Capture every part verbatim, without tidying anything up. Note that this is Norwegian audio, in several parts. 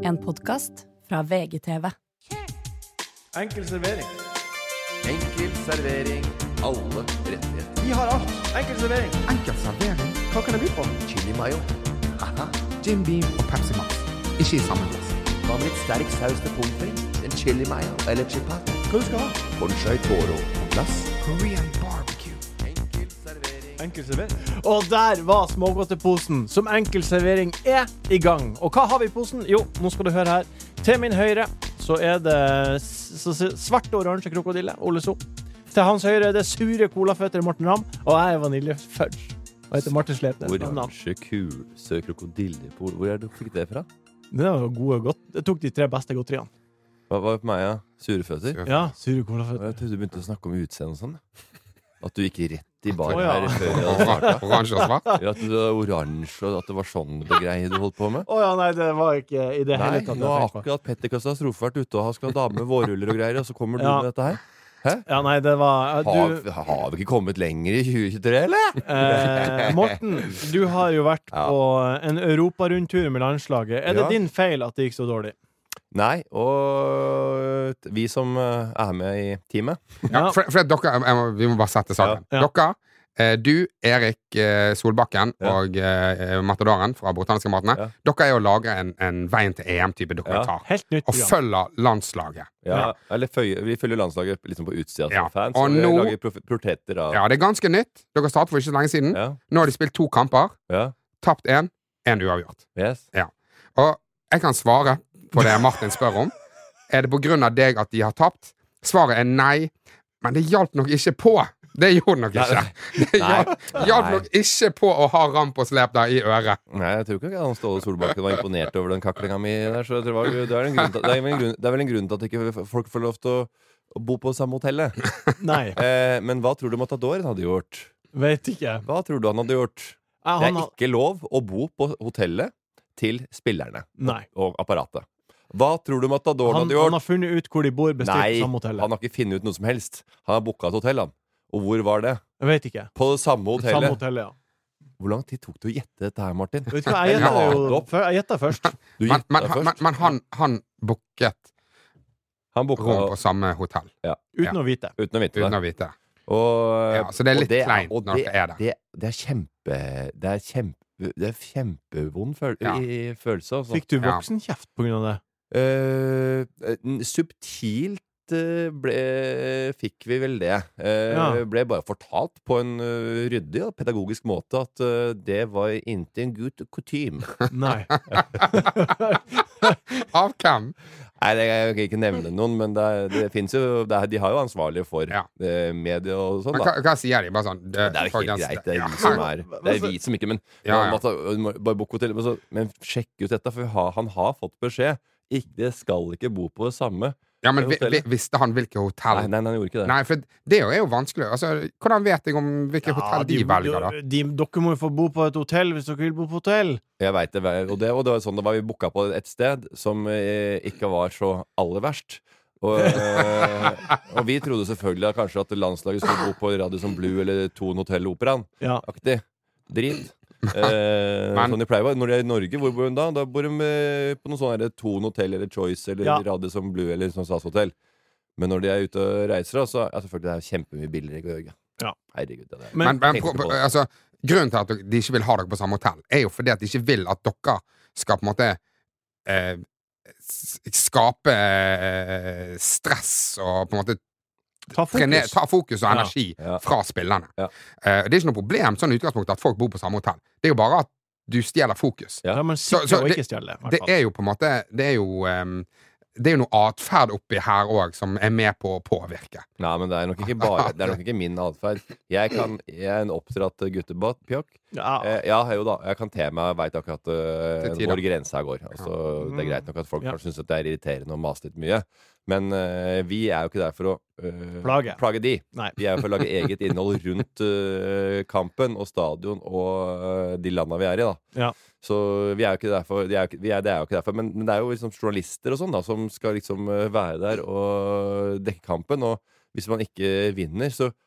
En podcast fra V G T V. Enkel servering. Enkel servering. Alle rettigheter. Vi har alt. Enkel servering. Enkel servering. Hva kan jeg by på? Chili mayo. Haha. Jim Beam og Pepsi Max. Ikke i samme glass. Hva med litt sterk saus til pommes frites? En chili mayo eller chipat? Hva du skal ha? Bonchai toro på glass. Korean barbecue. Enkel servering. Enkel servering. Og der var smågodteposen, som enkel servering er i gang. Og hva har vi i posen? Jo, nå skal du høre her. Til min høyre så er det s- s- svart og oransje krokodille, Ole So. Til hans høyre er det sure colaføtter, Morten Ramm. Og jeg er vaniljefudge. Og heter Martin Slepnes. Oransje kulse krokodillepol. Hvor er det du fikk det fra? Det var gode godt. Jeg tok de tre beste godteriene. Hva var det på meg, ja? Sureføtter? Ja, sure colaføtter. Jeg trodde du begynte å snakke om utseende og sånn. At du gikk rett i bar Å, ja. her før jeg hadde startet. Oransje og svart. Ja, at du var oransje, og at det var sånn det greie du holdt på med. Åja, nei, det var ikke i det Nei, hele tatt. nå har jeg tenkte på. akkurat Petter Katastrofe vært ute og han skal ha dame med vårruller og greier, og så kommer du Ja. med dette her. Ja, nei, det var Har, du, har vi ikke kommet lenger i tjue tjuetre, eller? eh, Morten, du har jo vært Ja. på en europarundtur med landslaget. Er det Ja. din feil at det gikk så dårlig? Nei, og vi som eh, er med i teamet Ja, for, for at dere, jeg må, vi må bare sette saken. Ja. Ja. Dere, eh, du, Erik eh, Solbakken Ja. og eh, Matadoren fra Botaniske Matene, Ja. dere er jo laget en, en veien til E M-type dokumentar. Helt nytt Og program. følger landslaget. ja, Ja. Eller føye, vi følger landslaget liksom på utsida som Ja. fans, Og og vi nå- lager prof- portretter av Ja, det er ganske nytt. Dere startet for ikke så lenge siden. Ja, Nå har de spilt to kamper. ja, Tapt én, én uavgjort. yes. Og jeg kan svare på det Martin spør om. Er det på grunn av deg at de har tapt? Svaret er nei, men det hjalp nok ikke på. Det gjorde nok ikke. Det Nei. hjalp, hjalp Nei. nok ikke på å ha ramp og slep der i øret. Nei, jeg tror ikke han Ståle Solbakken var imponert over den kaklinga mi der, så det, var, det, er en grunn til, det, er vel en grunn, det er vel en grunn til at ikke folk får lov til å, å bo på samme hotellet. Nei, Eh, men hva tror du Matadoren hadde gjort? vet ikke. Hva tror du han hadde gjort? Ja, Det han er har- ikke lov å bo på hotellet til spillerne Nei. og apparatet. Hva tror du Matadoren Han, hadde gjort? han har funnet ut hvor de bor, bestilt Nei, samme hotellet. han har ikke funnet ut noe som helst. Han har booka et hotell, han. Og hvor var det? Jeg vet ikke. På det samme Samme hotellet. hotellet, ja. Hvor lang tid tok det å gjette dette her, Martin? Vet du hva, jeg gjetta det jo Ja. før, jeg gjettet først. Du Men, gjetta men, han- men, først. men han, han booket Han rom booka på samme hotell, Uten å vite. uten å vite uten det. å vite. Og, Ja, så det er og litt kleint og når det er det. Det, det er kjempe Det er kjempe Det er kjempevond føl Ja. i, følelse. Altså. Fikk du Ja. voksenkjeft på grunn av det? Eh, n- subtilt eh, ble, fikk vi vel det. Eh, Ja. Ble bare fortalt på en eh, ryddig og pedagogisk måte at eh, det var ikke en god kutyme. Nei. Av hvem? Nei, det, jeg kan ikke nevne noen, men det, er- det finnes jo det er, De har jo ansvarlige for Ja. eh, media og sånn, Men da. hva, hva sier de? Bare sånn Det er jo folk, helt den- greit. Det er Ja, vi som er Det er vi som ikke Men, Ja, ja. man må- må bare book hotell. Men, så, men sjekk ut dette, for ha- han har fått beskjed. Ikke, det skal ikke bo på det samme. ja, men vi, vi, hotellet. visste han hvilke hotell? Nei, nei, nei, han gjorde ikke det. Nei, for det er jo vanskelig. Altså, hvordan vet jeg om hvilke hotell de, velger, da? de, Dere må jo få bo på et hotell hvis dere vil bo på hotell. Jeg vet det, og det, og det var sånn det var. Vi booka på et sted som eh, ikke var så aller verst. Og, eh, og vi trodde selvfølgelig at kanskje at landslaget skulle bo på Radisson Blue eller Thon Hotel Operaen. Ja. Aktig. Drit. Eh, Men- sånn de pleier å være. Når de er i Norge, hvor bor de da? Da bor de eh, på noe sånn her Thon Hotel eller Choice eller Ja. Radisson Blue eller sånn S A S-hotell. Men når de er ute og reiser, da, så ja, selvfølgelig det er kjempemye billigere i Georgia. Ja. Herregud. Det er. Men, Men, men tenkte pro, ikke på det. altså, grunnen til at de ikke vil ha dere på samme hotell, er jo fordi at de ikke vil at dere skal på en måte eh, s- skape eh, stress og på en måte ta trene- fokus. ta fokus og Ja. energi Ja. fra spillerne. Ja. Eh, det er ikke noe problem sånn i utgangspunktet at folk bor på samme hotell. Det er jo bare at du stjeler fokus. Ja. Ja, men Så- sikkert så å det- ikke stjele. i hvert Det fall. er jo på en måte Det er jo ehm, det er jo noe atferd oppi her òg som er med på å påvirke. Nei, men det er nok ikke bare Det er nok ikke min atferd. Jeg, kan- jeg er en oppdratt guttepjokk. Ja. Eh, ja, jo da. Jeg kan te meg, veit akkurat uh, Til tider. hvor grensa går. Altså, det er greit nok at folk Ja. kanskje syns det er irriterende å mase litt mye. Men eh, vi er jo ikke der for å eh, Plage. plage de. Nei. Vi er jo for å lage eget innhold rundt eh, kampen og stadion og eh, de landa vi er i, da. Ja. Så vi er jo ikke derfor, de er, jo ikke- vi er, det er jo ikke derfor. Men, men det er jo liksom journalister og sånn da som skal liksom eh, være der og dekke kampen. Og hvis man ikke vinner, så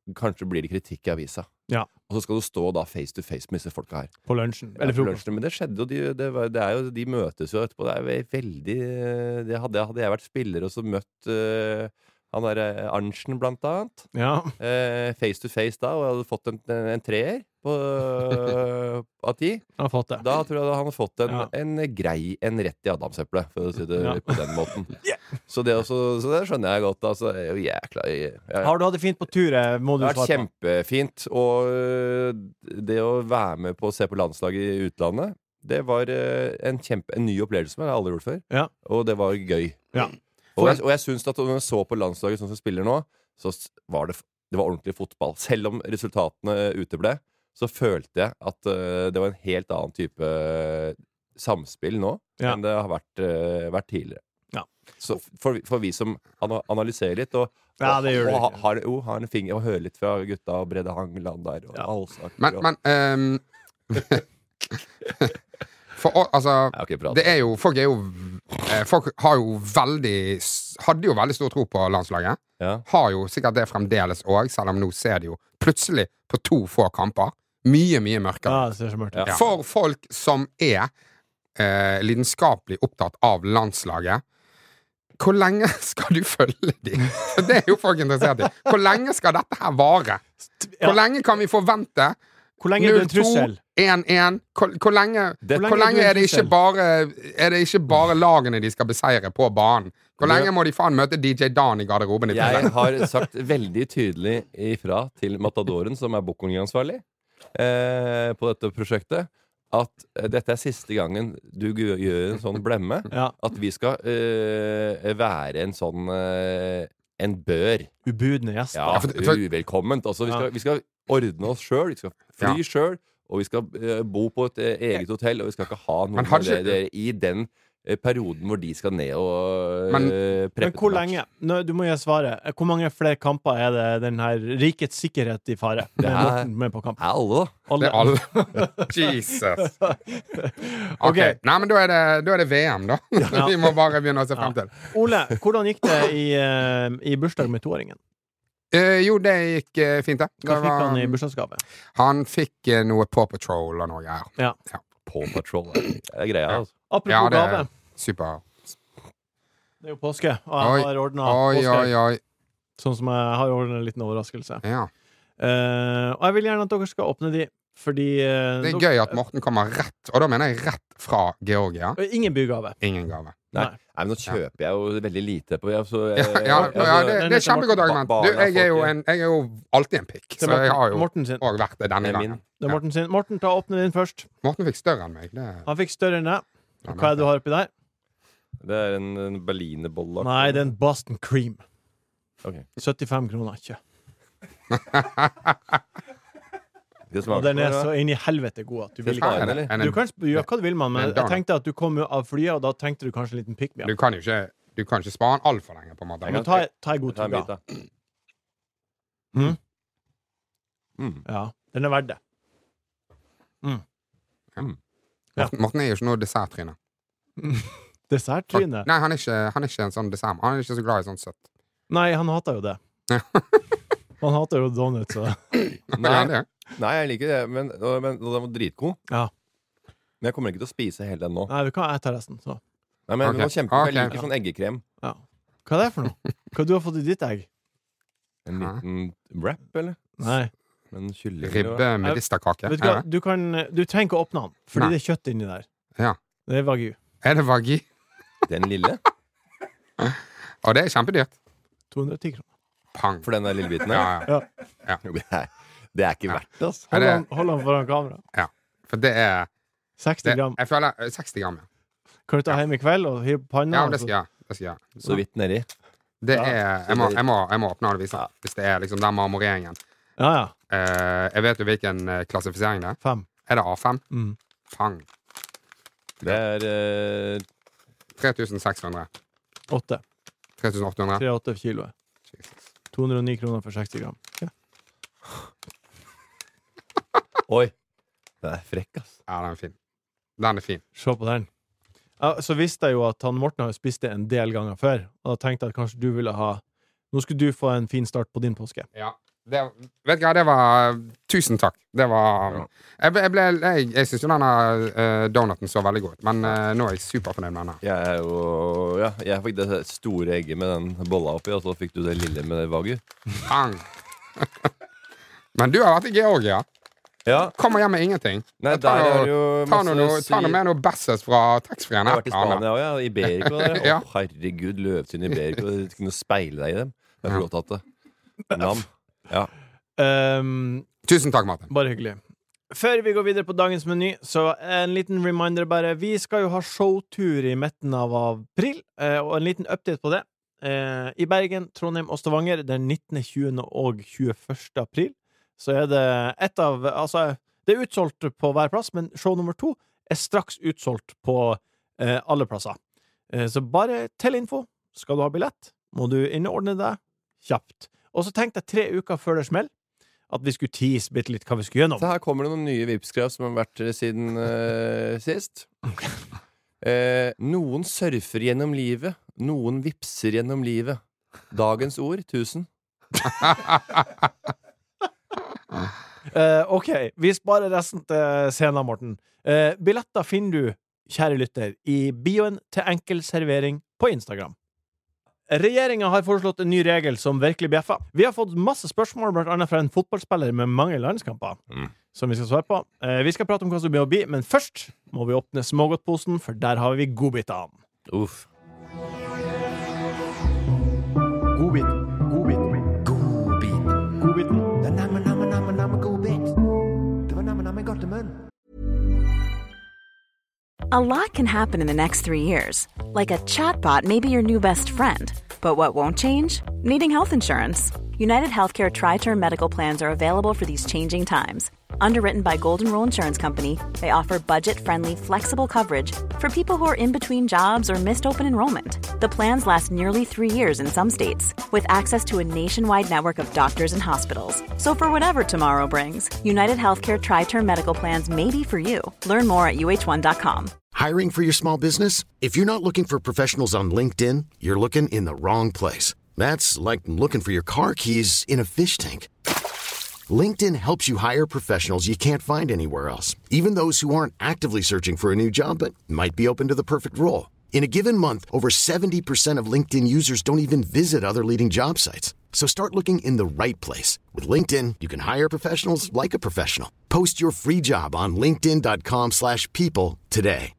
kanskje blir det kritikk i avisa. Ja. Og så skal du stå da face to face med disse folka her. På lunsjen. Ja, Eller på frokost. lunsjen. Men det skjedde jo, de, det, var, det er jo, de møtes jo etterpå. Det er jo veldig det hadde, hadde jeg vært spiller og så møtt uh, han der uh, Arntzen blant annet. Ja. Uh, face to face da, og jeg hadde fått en, en, en treer på, uh, av ti. Han har fått det. Da tror jeg han hadde fått en, Ja. en grei, en rett i adamseplet, for å si det Ja. på den måten. Yeah. Så, det også, så det skjønner jeg godt. Altså, det er jo jækla jeg, jeg, Har du hatt det fint på tur? eh, Må du Det har vært svare på. kjempefint. Og øh, det å være med på å se på landslaget i utlandet, det var øh, en, kjempe, en ny opplevelse som jeg aldri har gjort før. Ja. Og det var gøy. Ja. Og jeg, og jeg syns at når jeg så på landslaget sånn som spiller nå, så s- var det, f- det var ordentlig fotball. Selv om resultatene uteble, så følte jeg at øh, det var en helt annen type øh, samspill nå Ja. enn det har vært, øh, vært tidligere. Ja. Så for, for vi som ana- analyserer litt og Ja, det gjør og det ha- ikke. har, jo, har en finger og hører litt fra gutta og Brede Hangeland der. Og Ja. Alsaker, Men, og, men ehm, For å- altså Jeg har ikke pratet. Det er jo Folk er jo eh, Folk har jo veldig s- hadde jo veldig stor tro på landslaget. Ja. Har jo sikkert det fremdeles òg, selv om nå ser de jo plutselig på to få kamper mye, mye mørkere. Ja, det ser så mørkt ut. Ja. For folk som er eh, lidenskapelig opptatt av landslaget, hvor lenge skal du følge dem? For det er jo folk interessert i. Hvor lenge skal dette her vare? Ja. Hvor lenge kan vi forvente Hvor lenge er du en null to, trussel? én én? Hvor, hvor lenge, Det- hvor Hvor lenge lenge er er du det en ikke trussel? bare Er det ikke bare lagene de skal beseire på banen? Hvor lenge må de faen møte D J Dan i garderoben i Jeg tillegg? har sagt veldig tydelig ifra til Matadoren, som er bookingansvarlig eh, på dette prosjektet, at eh, dette er siste gangen du gu- gjør en sånn blemme. Ja. At vi skal eh, være en sånn eh, en bør. Ubudne gjester. Ja, for- for- uvelkomment. Altså, vi, Ja. skal, vi skal ordne oss sjøl. Vi skal fly Ja. sjøl. Og vi skal eh, bo på et eh, eget hotell, og vi skal ikke ha noen Men har av ikke- dere dere i den eh, perioden hvor de skal ned og Men- eh, preppe Men hvor til match. lenge? Nå, du må gi svaret. Hvor mange flere kamper er det den her rikets sikkerhet i fare? Det Med er- Morten med på kamp. Det er alle, da. Det er alle. Jesus. Ok, Ok. Nei, men da er det, da er det V M, da. Ja. Vi må bare begynne å se frem til. Ole, hvordan gikk det i, eh, i bursdag med toåringen? Eh, jo, det gikk eh, fint, det. Hva det fikk var, han i bursdagsgave? han fikk eh, noe Paw Patrol og noe greier. Ja. Paw Patrol. Det er greia, altså. Apropos Ja, det er gave. super. Det er jo påske, og Oi, jeg har ordna Oi, påske. oi, oi. Sånn som jeg har ordna en liten overraskelse. Ja. Eh, og jeg vil gjerne at dere skal åpne de, fordi eh, Det er dere- gøy at Morten kommer rett, og da mener jeg rett fra Georgia. Ingen bygave. Ingen gave. Nei. Nei. Nei, men nå kjøper jeg jo veldig lite på jeg, så, Ja, jeg, ja, jeg, ja det, den det er heter et kjempegodt Morten. argument. Ba- Du, barna jeg, er jo får ikke- en, jeg er jo alltid en pikk, Det så er jeg har Morten, jo Morten sin. òg vært det denne Det er min. gangen. Det er Morten sin. Morten, ta åpne din først. Morten fikk større enn meg. Det, Han fikk større enn deg. Ja, Hva er det du har oppi der? Det er en, en berlinerbolle. Nei, det er en Boston Cream. Ok. syttifem kroner. Ikke. Det Og smaker den er bra. så inn i helvete god at du vil Det ikke smaker- er eller? det, en, Du kan sp- gjøre hva du vil, mann, men Men jeg da- tenkte at du kom jo av flyet, og da tenkte du kanskje en liten pick me du up. kan jo ikke, du kan ikke spare den altfor lenge, på en måte. Men ta, ta en god Ta en tur, bit, da. da. Mm. Mm. Ja, den er verdt det. Morten, Morten er jo ikke noe desserttryne. Desserttryne? Nei, han er, ikke, han er ikke en sånn dessert. Han er ikke så glad i sånn søtt. Nei, han hater jo det. Han hater jo donuts. Og. Men er han det? Nei, jeg liker det, men, men den var dritgod. Ja. Men jeg kommer ikke til å spise hele den nå. Nei, du kan ete resten. Så. Nei, men Ok. den var kjempe, Ok. Jeg liker sånn eggekrem. Ja. Hva er det for noe? Hva du har fått i ditt egg? En Hæ? liten wrap, eller? Nei. En kylling. Ribbe med medisterkake. Vet du hva? Er det? Du, kan, du trenger ikke åpne den, fordi Nei. det er kjøtt inni der. Ja. Det er wagyu. Er det vagi? Den lille? Og det er kjempedyrt. to hundre og ti kroner. Pang. For den der lille biten Ja, der? ja. Det er, det er ikke Ja. verdt det, altså. Er Hold det- han, hold han foran kamera. For det er seksti det, gram. Jeg føler eh, seksti gram, ja. Kan du ta hjem i kveld og hive på panna? Ja, og det så- skal jeg. Det skal jeg. Så vidt nedi. Det Ja. er Jeg må, jeg må, jeg må åpne og vise. Ja. Hvis det er liksom den marmoreringen. Ja, ja. Eh, jeg vet jo hvilken eh, klassifisering det er. Fem. Er det A fem? Mm. Pang. Det er eh, tre tusen seks hundre. Åtte. tre tusen åtte hundre. tre komma åtte kiloet. Jesus. to hundre og ni kroner for seksti gram. Ja. Oi! Den er frekk, ass. Ja, den er fin. Den er fin. Se på den. Ja, så visste jeg jo at han Morten har jo spist det en del ganger før, og da tenkte jeg at kanskje du ville ha Nå skulle du få en fin start på din påske. Ja. Det, vet du hva, det var Tusen takk. Det var Ja. Jeg, ble- jeg, ble, jeg, jeg syns jo denne uh, donuten så veldig god ut, men uh, nå er jeg superfornøyd med den. Jeg er jo Ja, jeg fikk det store egget med den bolla oppi, og så fikk du det lille med Wagyu. Pang. Men du har vært i Georgia. Ja. Kommer hjem med ingenting. Nei, Ta der noe- er det jo Ta masse noe, ta noe si- med noe Besses fra taxfree-en. Jeg har vært i Spania òg, ja. Iberico. Der. Å, Ja. herregud, løvtynn Iberico. Du kunne speile deg i dem. Jeg får godt hatt det. Nam. Ja. Um, Tusen takk, Martin. bare hyggelig. Før vi går videre på dagens meny, så en liten reminder bare. Vi skal jo ha showtur i midten av april, eh, og en liten update på det. Eh, I Bergen, Trondheim og Stavanger den nittende, tjuende og tjueførste april. Så er det et av Altså, det er utsolgt på hver plass, men show nummer to er straks utsolgt på eh, alle plasser. Eh, så bare til info. Skal du ha billett, må du innordne deg kjapt. Og så tenkte jeg tre uker før det smell at vi skulle tease bitte litt hva vi skulle gjennom. Så her kommer det noen nye Vipps-krav som har vært siden eh, sist. Eh, noen surfer gjennom livet. Noen vipser gjennom livet. Dagens ord, tusen. Eh, ok, vi sparer resten til scenen, Morten. Eh, billetter finner du, kjære lytter, i bioen til Enkel servering på Instagram. Regjeringen har foreslått en ny regel som virkelig bjeffer. Vi har fått masse spørsmål, blant annet fra en fotballspiller med mange landskamper, Mm. som vi skal svare på. Eh, vi skal prate om hva som blir å bli, men først må vi åpne smågodtposen, for der har vi godbitene. Uff. Godbiten, godbiten, Godbit. godbiten. Det er namme, namme, namme, namme godbit. Det var namme, namme godtemunn. A lot can happen in the next three years. Like a chatbot may be your new best friend. But what won't change? Needing health insurance. United Healthcare Tri-Term Medical Plans are available for these changing times. Underwritten by Golden Rule Insurance Company, they offer budget-friendly, flexible coverage for people who are in between jobs or missed open enrollment. The plans last nearly three years in some states, with access to a nationwide network of doctors and hospitals. So for whatever tomorrow brings, United Healthcare Tri-Term Medical Plans may be for you. Learn more at U H one dot com. Hiring for your small business? If you're not looking for professionals on LinkedIn, you're looking in the wrong place. That's like looking for your car keys in a fish tank. LinkedIn helps you hire professionals you can't find anywhere else, even those who aren't actively searching for a new job but might be open to the perfect role. In a given month, over seventy percent of LinkedIn users don't even visit other leading job sites. So start looking in the right place. With LinkedIn, you can hire professionals like a professional. Post your free job on linkedin dot com slash people today.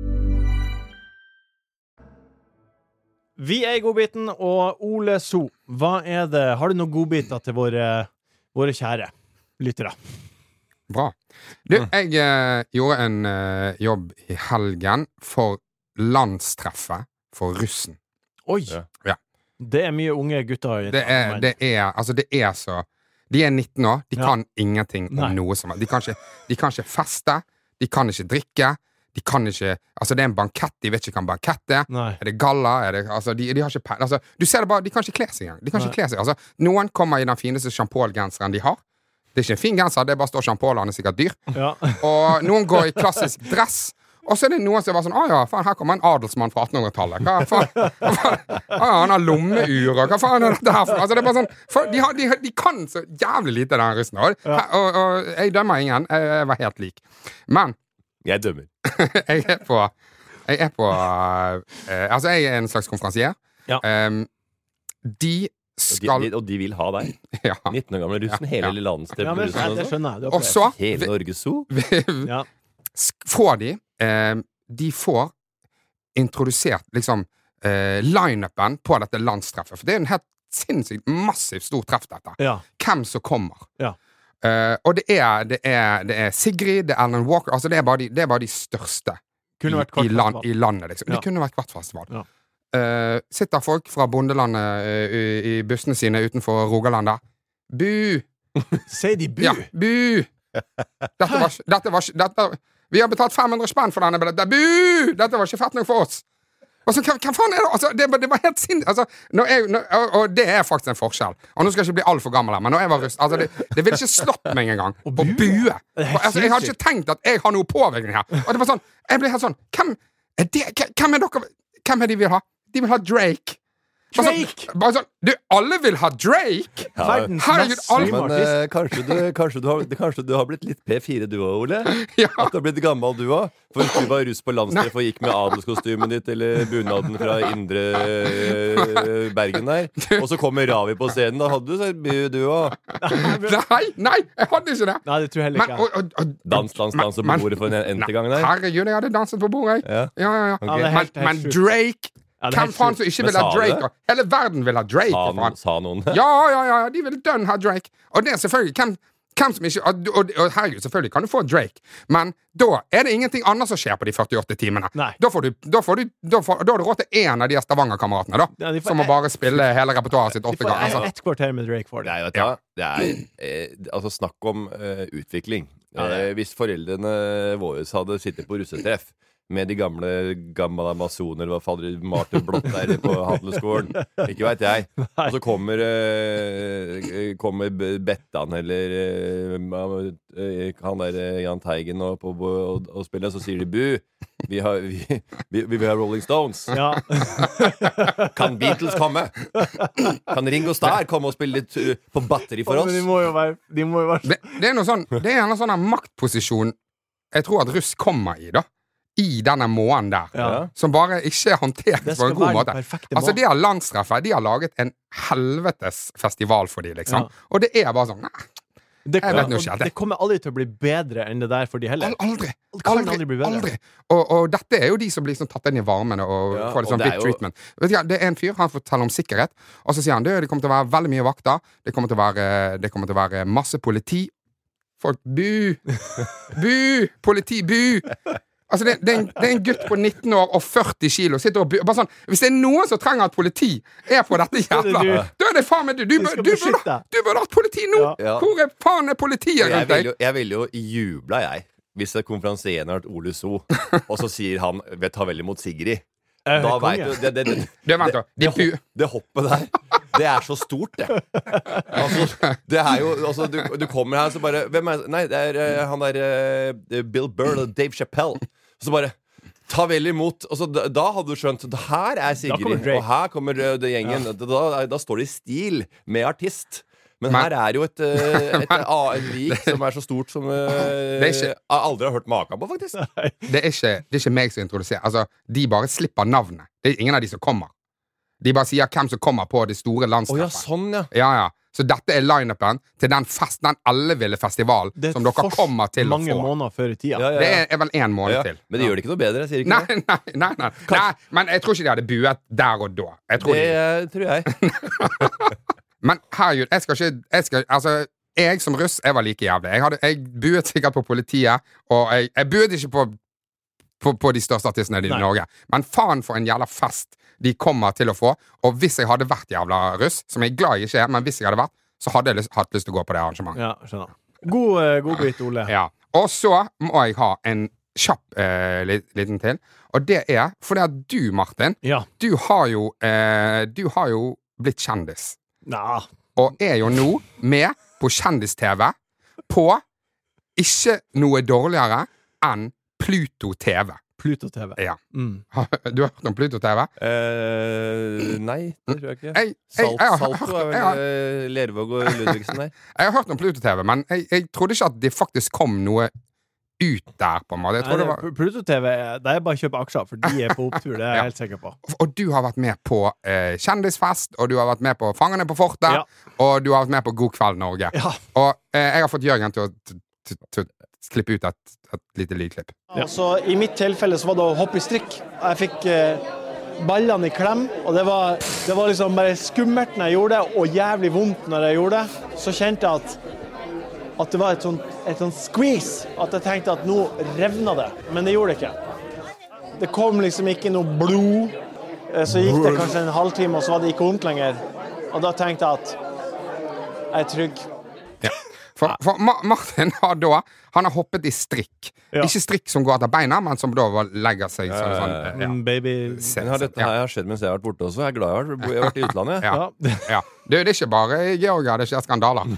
Vi er i godbiten, og Ole So, hva er det? Har du noen godbiter til våre, våre kjære lyttere? Bra. Du, jeg eh, gjorde en eh, jobb i helgen for landstreffet for russen. Oi! Ja. Ja. Det er mye unge gutter. i Det er, men- det er, altså det er så De er nitten år, de Ja. kan ingenting om Nei. noe som helst. De kan ikke, de kan ikke feste, de kan ikke drikke, de kan ikke Altså, det er en bankett, de vet ikke hva en bankett er. Nei. Er det galla? Er det, altså, de, de har ikke pe- altså, Du ser det bare, de kan ikke kle seg engang. De kan Nei. ikke kle seg. Altså, noen kommer i den fineste Jean-Paul-genseren de har. Det er ikke en fin genser, det er bare står Jean-Paul, han er sikkert dyr. Ja. Og noen går i klassisk dress. Og så er det noen som er bare sånn Å ja, faen, her kommer en adelsmann fra attenhundretallet. Hva faen? Hva faen? Å ja, han har lommeur, og hva faen er dette her for? Altså, det er bare sånn for de, har, de, de kan så jævlig lite, den russen. Og, og, og jeg dømmer ingen. Jeg, jeg var helt lik. Men Jeg dømmer. jeg er på Jeg er på eh, Altså, jeg er en slags konferansier. Ja. Um, de Og de, skal de, og de vil ha deg. Ja. nitten år gamle russen. Ja, Hele ja. landsdelen. Ja, men, russen det også. skjønner jeg. Du har Og så Hele Norges Zoo. Ja. sk- får de eh, De får introdusert liksom eh, line-upen på dette landstreffet. For det er en helt sinnssykt massivt stor treff, dette. Ja. Hvem som kommer. Ja. Eh, og det er, det, er, det er Sigrid, det er Alan Walker. Altså det er bare de, det er bare de største Kunne vært i, i, land, kvartfestival. i landet, liksom. Ja. Det kunne vært kvartfestival. Ja. Eh, sitter folk fra bondelandet eh, i, i bussene sine utenfor Rogaland der. Bu! Sier de bu? Ja, bu! Dette var ikke dette var ikke dette, Vi har betalt fem hundre spenn for denne billetten. Bu! Dette var ikke fett nok for oss. Og så, hva, hva faen er det? Altså, det, det var helt sinnssykt. Altså, når jeg- når- og, og det er faktisk en forskjell. Og nå skal jeg ikke bli altfor gammel her, men når jeg var russ altså, det, det ville ikke slått meg engang. Å bue? bue! Det er helt Og, altså, jeg hadde sinnssykt. ikke tenkt at jeg har noe påvirkning her. Og det var sånn, jeg ble helt sånn Hvem er det? Hvem er dere? Hvem er de vil ha? De vil ha Drake. Bare Drake! sånn, bare sånn Du, alle vil ha Drake! Verdens Herregud, mest alle- streama Men artist. eh, kanskje, du, kanskje, du har, kanskje du har blitt litt P fire du òg, Ole? Ja. At du har blitt gammel du òg? For hvis du var russ på landstreff og gikk med adelskostymet ditt eller bunaden fra indre eh, Bergen der, og så kommer Ravi på scenen, da hadde du sagt bu, du òg. Nei, nei, jeg hadde ikke det. Nei, det tror jeg heller Men, ikke. og, og, og, Dans, dans, dans på men- bordet for en n-te gang der. Herregud, jeg hadde danset på bordet, jeg. Ja. Ja, ja, ja. Ja, det er helt- men, men helt sjukt. Drake Ja, det er hvem helt faen sjukt. som ikke Men vil ha sa du Drake? det? Hele verden vil ha Drake. Sa, for faen. sa noen det? Ja, ja, ja, de vil dønn ha Drake. Og det er selvfølgelig hvem, hvem som ikke og, og, og herregud, selvfølgelig kan du få Drake, men da er det ingenting annet som skjer på de førtiåtte timene. Nei. Da får du Da, får du, da, får, da har du råd til én av de Stavanger-kameratene, da. Ja, de får- som må bare spille hele repertoaret sitt De åtte får ganger. ett Altså. et kvarter med Drake for det. Nei, vet du hva? Det er eh, altså snakk om eh, utvikling. Ja, det er- Eh, hvis foreldrene våre hadde sittet på russetreff med de gamle gamle amazoner og faller Martin Blått der på handelsskolen, ikke veit jeg, og så kommer eh, kommer B- Bettan eller eh, eh, han der eh, Jahn Teigen og, og, og, og spiller, så sier de bu. Vi, har, vi, vi, vi vil ha Rolling Stones. Ja. Kan Beatles komme? Kan Ringo Starr komme og spille litt uh, på batteri for Men de oss? må jo være, de må jo være Det, det er noe sånn Det er en sånn her maktposisjon jeg tror at russ kommer i, da. I denne månen der. Ja. Som bare ikke er håndtert Det på skal en god være måte. den perfekte Altså, mat. de har landstreffet. De har laget en helvetes festival for de, liksom. Ja. Og det er bare sånn Nei, Det, Jeg vet og nå ikke, det kommer aldri til å bli bedre enn det der for de heller. al- aldri. Det kan Aldri. aldri bli bedre. aldri. Og, og dette er jo de som blir sånn tatt inn i varmen og Ja, får litt og sånn det er big jo- treatment. Vet du hva, Det er en fyr, han forteller om sikkerhet, og så sier han det, det kommer til å være veldig mye vakter, det kommer til å være, det kommer til å være masse politi. Folk bu! Bu! Politi, bu! Altså, det, det, er en, det er en gutt på nitten år og førti kilo sitter og bu, bare sånn, hvis det er noen som trenger at politi er på dette jævla, du. da er det faen meg du. Du, De bør- skal du, burde, beskytte. du burde hatt politi nå! Ja. Ja. Hvor er faen er politiet Jeg rundt ville deg? jo, jeg ville jo jubla, jeg, hvis konferansierende har vært Ole So, og så sier han vet, tar vel imot Sigrid. Eh, Da konge. veit du det, det, det, Du, vent da. De det, bu... hopp, det hoppet der, det er så stort, det. Altså, det er jo altså, du, du kommer her, så bare Hvem er Nei, det er eh, han der eh, Bill Burr og Dave Chappelle. Så bare ta vel imot. Altså, da, da hadde du skjønt at her er Da kommer Sigrid, Drake. og her kommer eh, det gjengen. Da, da, da står det i stil med artist. Men Men- her er jo et, eh, et, A- et lik som er så stort som eh, Det er ikke- jeg aldri har hørt maken på, faktisk. Det er, ikke, det er ikke meg som introduserer. Altså, de bare slipper navnet. Det er ingen av de som kommer. De bare sier hvem som kommer på det store Å landstreffet. ja, sånn, ja. Ja, ja. Så dette er lineupen til den fest, den elleville festival Det er som dere fors- kommer til å mange få. måneder før i tida. Ja, ja, Det ja. er, er vel én måned Ja, til. men det gjør det ikke noe bedre, sier ikke Nei, det? nei, nei, nei. nei. Men jeg tror ikke de hadde buet der og da. Jeg tror Det de, eh, tror jeg. men herregud, jeg skal ikke jeg skal, Altså, jeg som russ, jeg var like jævlig. Jeg, hadde, jeg buet sikkert på politiet, og jeg, jeg buet ikke på, på, på de største artistene i Nei. Norge. Men faen for en jævla fest de kommer til å få. Og hvis jeg hadde vært jævla russ, som jeg er glad jeg ikke er, men hvis jeg hadde vært, så hadde jeg lyst, hatt lyst til å gå på det arrangementet. Ja, skjønner. God, eh, god bit, Ole. Ja. Og så må jeg ha en kjapp eh, li- liten til. Og det er fordi at du, Martin, Ja. du har jo eh, Du har jo blitt kjendis. Nah. Og er jo nå med på kjendis-T V på ikke noe dårligere enn Pluto-T V. Pluto-T V. Ja. Mm. Du har hørt om Pluto-T V? Eh, nei, det tror jeg ikke. Jeg, jeg, Salt, jeg, har Salto hørt- er jeg, har- vel eh, Lervåg og Ludvigsen der. jeg har hørt om Pluto-T V, men jeg, jeg trodde ikke at det faktisk kom noe ut der, på en måte. Jeg Nei, trodde det det- var Pluto-T V, det er bare å kjøpe aksjer, for de er på opptur. Det er jeg Ja. helt sikker på. Og du har vært med på eh, Kjendisfest, og du har vært med på Fangene på fortet, Ja. og du har vært med på God kveld Norge. Ja. Og eh, jeg har fått Jørgen til å, til, til, til å klippe ut et, et lite lydklipp. Altså, I mitt tilfelle så var det å hoppe i strikk. Jeg fikk eh, ballene i klem, og det var, det var liksom bare skummelt når jeg gjorde det, og jævlig vondt når jeg gjorde det. Så kjente jeg at, at det var et sånt, et sånt squeeze, at jeg tenkte at nå revna det, men det gjorde det ikke. Det kom liksom ikke noe blod, Eh, så gikk det kanskje en halvtime, og så var det ikke vondt lenger. Og da tenkte jeg at jeg er trygg. For, for Ma Martin har da Han har hoppet i strikk. Ja. Ikke strikk som går etter beina, men som da var- legger seg sånn. sånn eh, ja. Mm, baby. Se- Men har dette ja. her har skjedd mens jeg har vært borte også? Jeg er glad jeg har vært- jeg har vært i utlandet. Ja. Ja. Ja. Du, det er ikke bare i Georgia det skjer skandaler.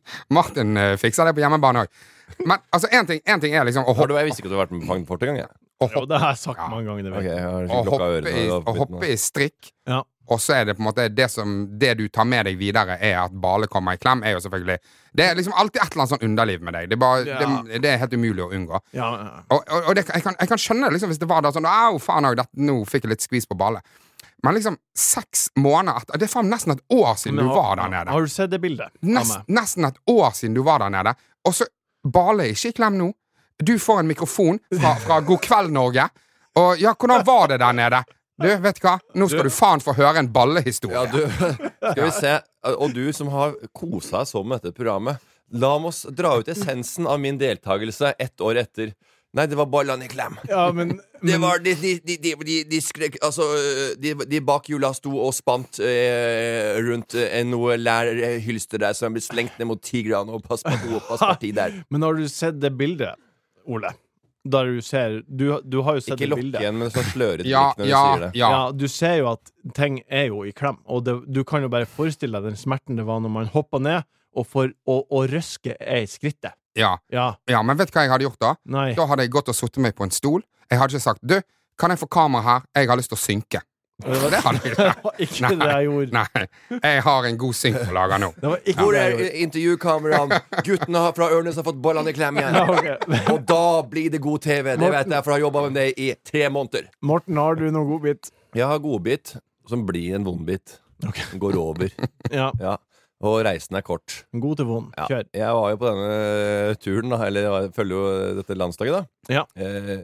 Martin eh, fikser det på hjemmebane òg. Men altså, én ting, en ting er liksom å Har du, hoppe jeg visste ikke at du har vært med på Fangene på fortet engang. jeg. Å Jo, hoppe, det har jeg sagt Ja. mange ganger. Det Ok, vet jeg. jeg har å ikke lukka hoppe, ørene. i, og å hoppe i strikk, Ja. og så er det på en måte det som Det du tar med deg videre, er at Bale kommer i klem, er jo selvfølgelig Det er liksom alltid et eller annet sånn underliv med deg. Det er, bare, Ja. det, det er helt umulig å unngå. Ja, ja. Og, og, og det, jeg, kan, jeg kan skjønne liksom, hvis det var da sånn Au, faen òg, nå fikk jeg litt skvis på Bale. Men liksom seks måneder etter Det er faen nesten et år siden Men du har- var der nede. Har du sett det bildet? av Nest, meg? nesten et år siden du var der nede. Og så Bale er ikke i klem nå. Du får en mikrofon fra, fra God kveld, Norge. Og ja, hvordan var det der nede? Du, vet du hva? Nå skal du, faen få høre en ballehistorie. Ja, du, skal vi se. Og du som har kosa deg sånn med dette programmet, la oss dra ut essensen av min deltakelse ett år etter. Nei, det var ballene i klem. Ja, men, Det men var de, de, de, de, de, de skrek Altså, de, de bak hjula sto og spant eh, rundt eh, noe lærhylster der som ble slengt ned mot tigrene, og pass på noe passparti der. Men har du sett det bildet, Ole? Der du ser Du, du har jo sett Ikke det lokk bildet. igjen med sånn slørete Ja, blikk når du ja, sier det. ja. Ja, du ser jo at ting er jo i klem, og det, du kan jo bare forestille deg den smerten det var når man hoppa ned og, for, og, og røske er i skrittet. Ja. Ja, ja, men vet du hva jeg hadde gjort da? nei. Da hadde jeg gått og suttet meg på en stol. Jeg hadde ikke sagt Du, kan jeg få kamera her? Jeg har lyst til å synke. Det hadde jeg Det ikke. var ikke det jeg gjorde. Nei, jeg har en god synk på lager nå. Det var ikke Hvor det er jeg gjorde. intervjukameraene? Guttene har- fra Ørnes har fått ballene i klem igjen. Ja, ok. Og da blir det god T V. Det vet jeg, for jeg har jobba med det i tre måneder. Morten, har du noen godbit? Jeg har godbit som blir en vondbit. Ok. Den går over. Ja, Ja. Og reisen er kort. god til vond. Ja. Kjør. Jeg var jo på denne turen, da, eller jeg følger jo dette landslaget, da. Ja. Eh,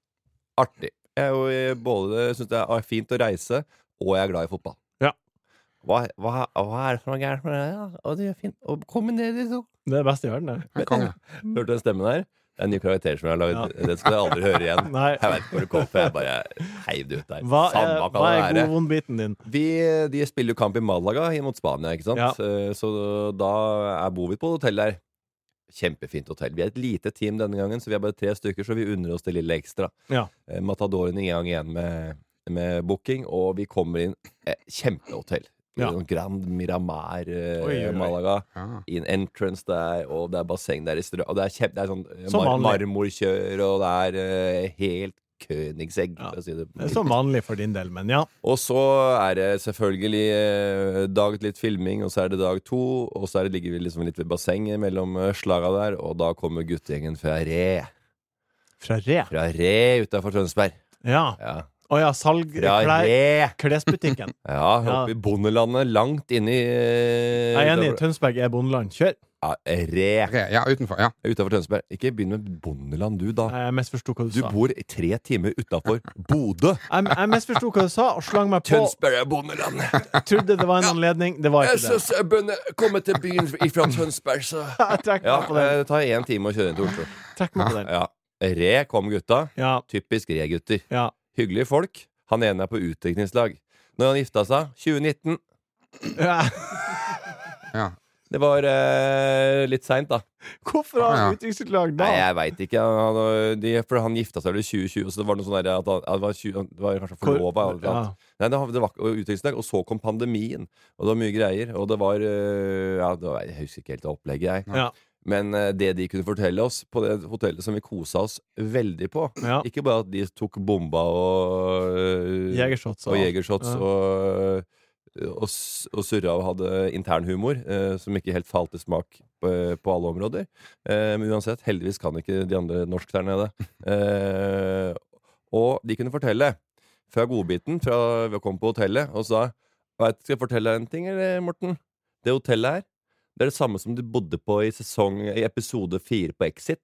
artig. Jeg er jo i- både syns det er fint å reise, og jeg er glad i fotball. Ja. Hva, hva, hva er det som er gærent med det? Ja, og det er fint å komme ned i to. Det er det beste i verden, det. En konge. Hørte du den stemmen der? Det er en ny karakter som jeg har laget. Den skal jeg aldri høre igjen. Nei. Jeg vet ikke hvor det kom fra. Jeg bare heiv det ut der. Hva er, Samme kan hva er det være. godvondbiten din? Vi, de spiller jo kamp i Malaga mot Spania, ikke sant? Ja. Eh, Så da er bor vi på hotell der. Kjempefint hotell. Vi er et lite team denne gangen, så vi er bare tre stykker, så vi unner oss det lille ekstra. Ja. Eh, Matadoren i gang igjen med, med booking, og vi kommer inn. Eh, kjempehotell. Ja. Sånn Grand Miramar, eh, Oi, oi, oi. Malaga. Ja. I en entrance der, og det er basseng der i strø... Og det er, kjempe, det er sånn eh, Som mar vanlig. marmorkjør, og det er eh, helt Königsegg, Ja. for å si det. Det er som vanlig for din del, men ja. Og så er det selvfølgelig eh, dag litt filming, og så er det dag to, og så er det, ligger vi liksom litt ved bassenget mellom eh, slaga der, og da kommer guttegjengen fra Re. Fra Re. Fra Re utenfor Tønsberg. Ja. Ja. Å ja, salg... Fra Klær... Re! Klesbutikken. Ja, Ja. oppe i bondelandet, langt inni eh, Jeg er enig. Tønsberg er bondeland. Kjør. Ja, Re. Re, ja, utenfor. Ja. Utenfor Tønsberg. Ikke begynn med bondeland, du, da. Jeg misforsto hva du, Du sa. bor i tre timer utafor Bodø. Jeg, jeg misforsto hva du sa, og slang meg på. Tønsberg er bondeland. Trodde det var en anledning. Det var Jeg ikke det. syns bønder kommer til byen fra Tønsberg, så Jeg trekker Ja, meg på den. det tar én time å kjøre inn til Oslo. Trekk meg på den. Ja. Re kom gutta. Ja. Typisk Re-gutter. Ja. Hyggelige folk. Han ene er på utdrikningslag. Når han gifta seg, tjue nitten. Ja. Ja. Det var eh, litt seint, da. Hvorfor har Ja. han uttrykkslag da? Nei, jeg veit ikke. Han, han, de, for han gifta seg vel i tjue tjue, så det var noe sånn der at han, at det, var tjue, det var kanskje forlova. ja. Nei, det, var- det var ikke utdrikningslag, og så kom pandemien, og det var mye greier. Og det var eh, Ja, det var, jeg husker ikke helt det opplegget, jeg. Ja. Men eh, det de kunne fortelle oss på det hotellet som vi kosa oss veldig på Ja. Ikke bare at de tok bomba og øh, Jegershots og jegershots Ja. og, og, s- og surra og hadde internhumor eh, som ikke helt falt i smak på, på alle områder. Eh, men uansett, heldigvis kan ikke de andre norsk der nede. Eh, og de kunne fortelle fra godbiten fra vi kom på hotellet og sa vet, skal jeg fortelle deg en ting, eller, Morten? Det hotellet her, det er det samme som du bodde på i sesong I episode fire på Exit.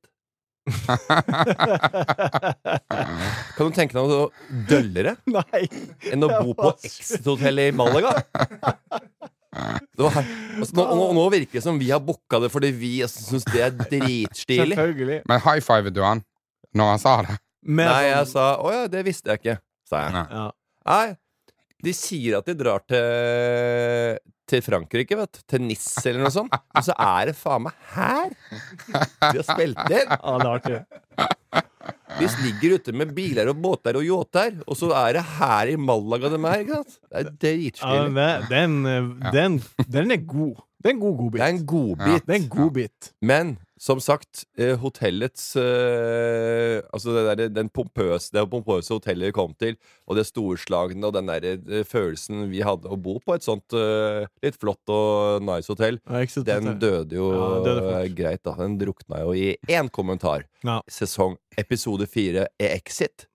Kan du tenke deg noe døllere Nei. enn å bo på Exit-hotellet i Malaga? Det var, altså, nå, nå, nå virker det som vi har booka det fordi vi syns det er dritstilig. Selvfølgelig. Men high five du han når han sa det? Med Nei, jeg sånn- sa å ja, det visste jeg ikke, sa jeg. Nei. ja. Nei, de sier at de drar til Til Frankrike, vet du. Til Nis eller noe sånt. Og så er det faen meg her! De har spilt inn. ja, det er artig. De ligger ute med biler og båter og yachter, og så er det her i Malaga de er. Ikke sant? Det er Ja, dritstilig. men det- den, eh, den, den er god. Det er en god godbit. Det er en godbit. Det er en godbit. Men som sagt, eh, hotellets eh, Altså det der, den pompøse, det pompøse hotellet vi kom til, og det storslagne, og den der eh, følelsen vi hadde å bo på et sånt eh, litt flott og nice hotell, Ja, ikke sant, den det. døde jo Ja, døde fort. eh, greit, da. Den drukna jo i én kommentar. Ja. Sesong episode fire er Exit.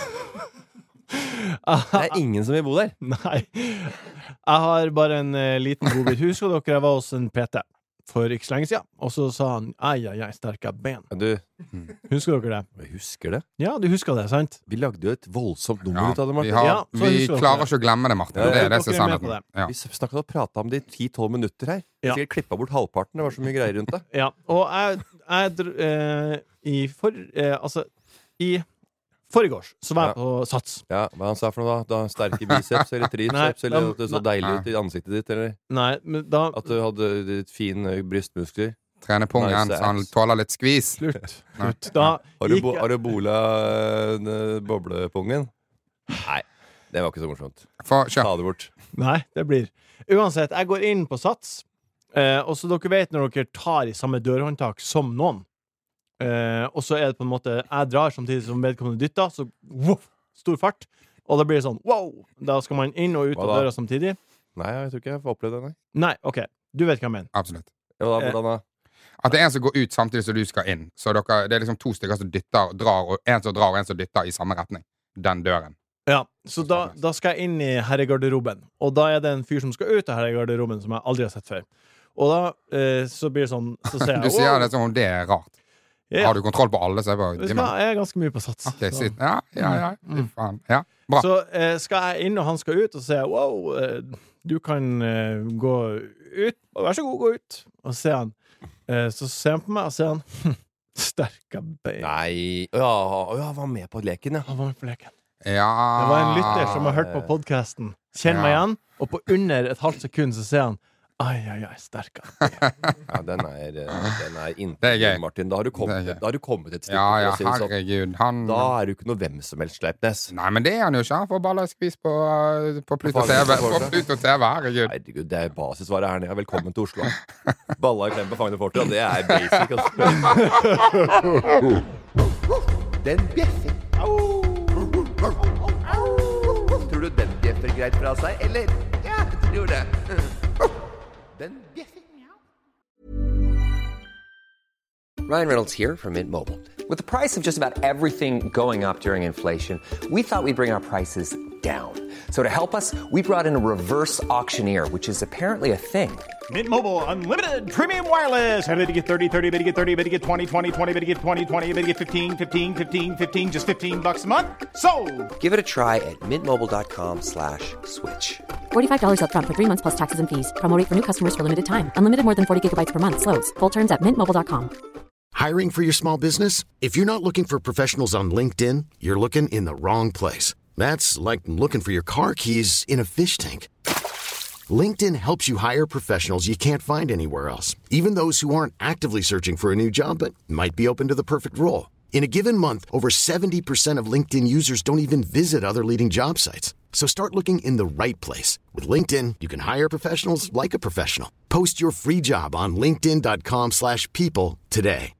Det er ingen som vil bo der. Nei. Jeg har bare en eh, liten godbit. Husker dere jeg var hos en P T for ikke så lenge siden, og så sa han ai, ai, ai, sterke ben. Du, Husker dere det? jeg husker det. Ja, du husker det, sant? Vi lagde jo et voldsomt nummer Ja, ut av det, vi, Martin. har, Ja, så vi husker dere klarer det. ikke å glemme det, Martin. Ja, Det er det dere som er er med på sannheten. det. Ja. Vi snakket og pratet om det i ti tolv minutter her. Vi Ja. fikk klippet bort halvparten. Det var så mye greier rundt det. Ja, og jeg, jeg dr- eh, i for... Eh, altså, i forgårs så var jeg Ja. på Sats. Ja, Hva han sa for noe, da? da Sterke biceps eller triceps? Nei, Eller da- at det så deilig ut i ansiktet ditt? Eller Nei, men da at du hadde litt fin ø, brystmuskler? Trene pungen, Nice så han abs. tåler litt skvis. Slutt. Slutt. Da Har du, gikk bo, jeg har du bola ø, boblepungen? Nei, det var ikke så morsomt. For, kjør. Ta det bort. Nei, det blir Uansett, jeg går inn på Sats, eh, og så dere vet når dere tar i samme dørhåndtak som noen, eh, og så er det på en måte jeg drar samtidig som vedkommende dytter, så voff, stor fart, og da blir det sånn wow! Da skal man inn og ut Hva av da? døra samtidig. Nei, jeg tror ikke jeg får oppleve det. Nei. Nei, OK. Du vet hva jeg mener. Absolutt. Ja, da, hvordan da? At det er en som går ut samtidig som du skal inn. Så dere, det er liksom to stykker som dytter, drar, og en som drar, og en som dytter i samme retning. Den døren. Ja, så da, da skal jeg inn i herregarderoben, og da er det en fyr som skal ut av herregarderoben som jeg aldri har sett før. Og da eh, så blir det sånn, så ser jeg Du sier wow. det som om det er rart. Ja, Har du kontroll på alle? Så er jeg vet du bare hva, jeg er ganske mye på Sats. Ok, så. sykt. Ja, ja, ja. Fy Mm. faen. Ja, bra. Så eh, skal jeg inn, og han skal ut, og så sier jeg wow, eh, du kan eh, gå ut. Og vær så god, gå ut. Og så ser han, eh, så ser han på meg, og så sier han hm, sterke bein. Nei Å ja, å ja, han var med på leken, ja. Han var med på leken. Ja. Det var en lytter som har hørt på podcasten. Kjenn meg Ja. igjen, og på under et halvt sekund så sier han ai, ai, ai, sterke bein. Ja, den er, ø, den er Det er inntil, gøy. Martin. Da har du kommet, Det er gøy. da har du kommet et stykke. Ja, ja, for å si det sånn. herregud. Han Da er du ikke noe hvem som helst, Sleipnes. Nei, men det er han jo ikke. Han får bare skvis på, uh, på Pluto På T V. Pluto På Pluto T V, herregud. Herregud, det er basisvaret her nede. Velkommen til Oslo. Balla i klem på fanget fortet, og det er basic. Altså. Den bjeffer. Tror du den bjeffer greit fra seg, eller? Ja, jeg tror det. Den bjeffer. Ryan Reynolds here from Mint Mobile. With the price of just about everything going up during inflation, we thought we'd bring our prices down. So to help us, we brought in a reverse auctioneer, which is apparently a thing. Mint Mobile Unlimited Premium Wireless. How to get thirty, thirty, how to get thirty, how to get twenty, twenty, twenty, how to get twenty, twenty, how to get fifteen, fifteen, fifteen, fifteen, just fifteen bucks a month? Sold! Give it a try at mintmobile.com slash switch. forty-five dollars up front for three months plus taxes and fees. Promo rate for new customers for limited time. Unlimited more than forty gigabytes per month. Slows full terms at mint mobile dot com. Hiring for your small business? If you're not looking for professionals on LinkedIn, you're looking in the wrong place. That's like looking for your car keys in a fish tank. LinkedIn helps you hire professionals you can't find anywhere else, even those who aren't actively searching for a new job but might be open to the perfect role. In a given month, over seventy percent of LinkedIn users don't even visit other leading job sites. So start looking in the right place. With LinkedIn, you can hire professionals like a professional. Post your free job on linkedin dot com slash people today.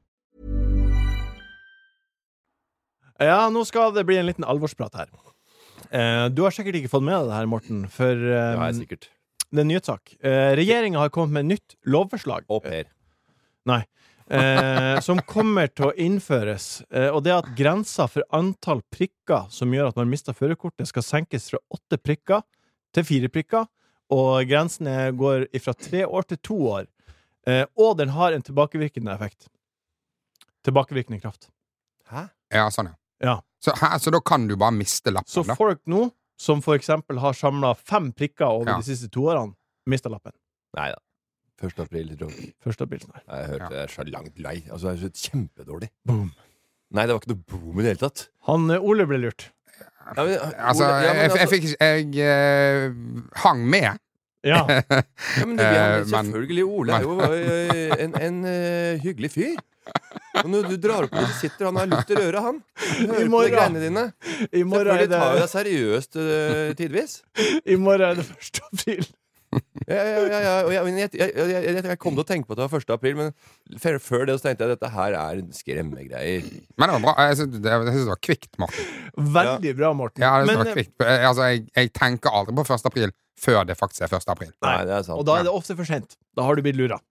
Ja, nå skal det bli en liten alvorsprat her. Eh, du har sikkert ikke fått med deg det her, Morten, for eh, Ja, sikkert. det er en nyhetssak. Eh, Regjeringen har kommet med nytt lovforslag. Au pair. Nei. Eh, som kommer til å innføres. Eh, og det er at grensa for antall prikker som gjør at man mister førerkortet, skal senkes fra åtte prikker til fire prikker. Og grensene går fra tre år til to år. Eh, og den har en tilbakevirkende effekt. Tilbakevirkende kraft. Hæ? Ja, sånn, ja. Ja. Så, hæ, så da kan du bare miste lappen, Så da? folk nå, som for eksempel har samlet fem prikker over Ja. de siste to årene, mister lappen. Nei da. første april, tror jeg. Første april snart. Jeg hørte det er så langt lei. Altså, det er så kjempedårlig. Boom. Nei, det var ikke noe boom i det hele tatt. Han eh, Ole ble lurt. Ja, men, Altså, Ole- ja, men jeg, jeg altså- fikk ikke Jeg eh, hang med. Ja. Ja, men det, han, Eh, men- selvfølgelig, Ole er jo øh, en, en øh, hyggelig fyr. Og når du drar opp og sitter, han har lukt i røret, han. Du hører på morgen. de greiene dine. I morgen er Selvfølgelig tar jo det, deg seriøst øh, tidvis. i morgen er det første april. Ja, ja, ja, ja. Og jeg, jeg, jeg, jeg, jeg, jeg kom til å tenke på at det var første april, men før, før det så tenkte jeg at dette her er skremmegreier. Men det var bra. Jeg synes det, jeg synes det var kvikt, Morten. Veldig bra, Morten. Ja, jeg synes Men, det var kvikt. Jeg, altså, jeg, jeg tenker aldri på første april før det faktisk er første april. Nei, det er sant. og da er det ofte for sent. Da har du blitt lura.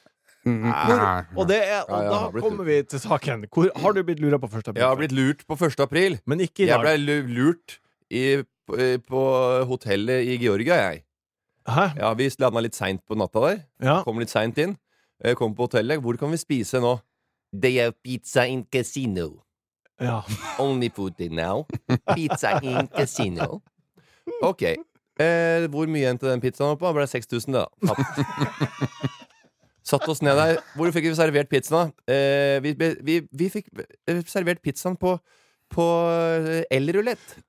Mm, Hvor, nei. og det er, og Ja, jeg da har blitt kommer vi til saken. Hvor har du blitt lura på første april? Jeg har blitt lurt på første april. Men ikke i Jeg dag. ble lu- lurt i, på, på hotellet i Georgia, jeg. Hæ? Ja, Vi landa litt seint på natta der. Ja. Kom litt seint inn. Jeg kom på hotellet. Hvor kan vi spise nå? They have pizza in casino. Ja. Only food in now. Pizza in casino. Ok. Eh, hvor mye endte den pizzaen opp på? Det ble seks tusen, det, da. Tatt. Satt oss ned der. Hvor fikk vi servert pizzaen, da? Eh, vi, vi, vi fikk servert pizzaen på, på elrulett.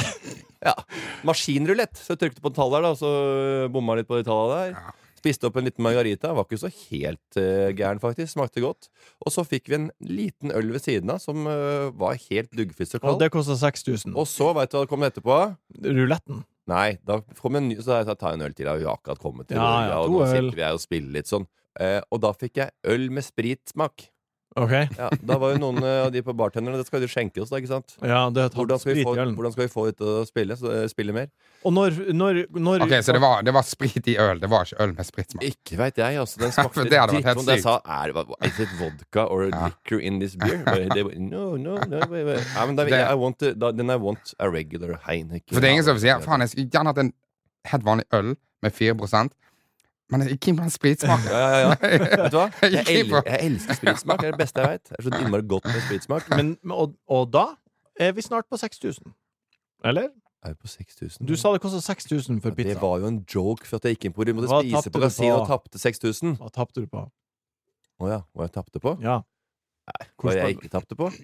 Ja. Maskinrulett. Så jeg trykte på tall der, da, og så bomma litt på de tallene der. Spiste opp en liten margarita. Var ikke så helt uh, gæren, faktisk. Smakte godt. Og så fikk vi en liten øl ved siden av som uh, var helt duggfisk og Og kald. det kosta seks tusen. Og så, veit du hva det kom etterpå? Ruletten. Nei, da kom en ny, så jeg tar en øl til. Da. Vi har akkurat kommet til Ja, Georgia, ja, og to nå øl. sitter vi her og spiller litt sånn. Eh, og da fikk jeg øl med spritsmak. Ok. Ja, da var jo noen eh, av de på bartenderne. Det skal de skjenke oss, da, ikke sant? Ja, det har tatt Hvordan skal, vi sprit få, i ølen. hvordan skal vi få dette å spille, så, eh, spille mer? Og når, når, når Ok, så det var, det var sprit i øl. Det var ikke øl med spritsmak. Ikke veit jeg, altså. Den smakte For det hadde vært helt dritt. Jeg sa sykt. er det, is it vodka or Ja. liquor in this beer? Bare, det, var, no, no, no wait, wait. Ja, men da, Det- I want, a- da, then I want a regular Heineken. For det er ingen som sier faen, jeg skulle gjerne hatt en helt vanlig øl med fire prosent, men jeg er keen på den spritsmaken. Ja, ja, ja. Vet du hva? Jeg Jeg, gikk el på- jeg elsker spritsmak. Det er det beste jeg vet. Det er så innmari godt med spritsmak. Men, og, og da er vi snart på seks tusen. Eller? Er vi på seks tusen? Du sa det kosta seks tusen for Ja, det pizza. var jo en joke for at jeg gikk inn på det. Vi måtte Hva spise tapte på du kasino på? og tapte seks tusen. Hva tapte du på? Å ja. Hva jeg tapte på? Ja. Hva jeg ikke tapte på?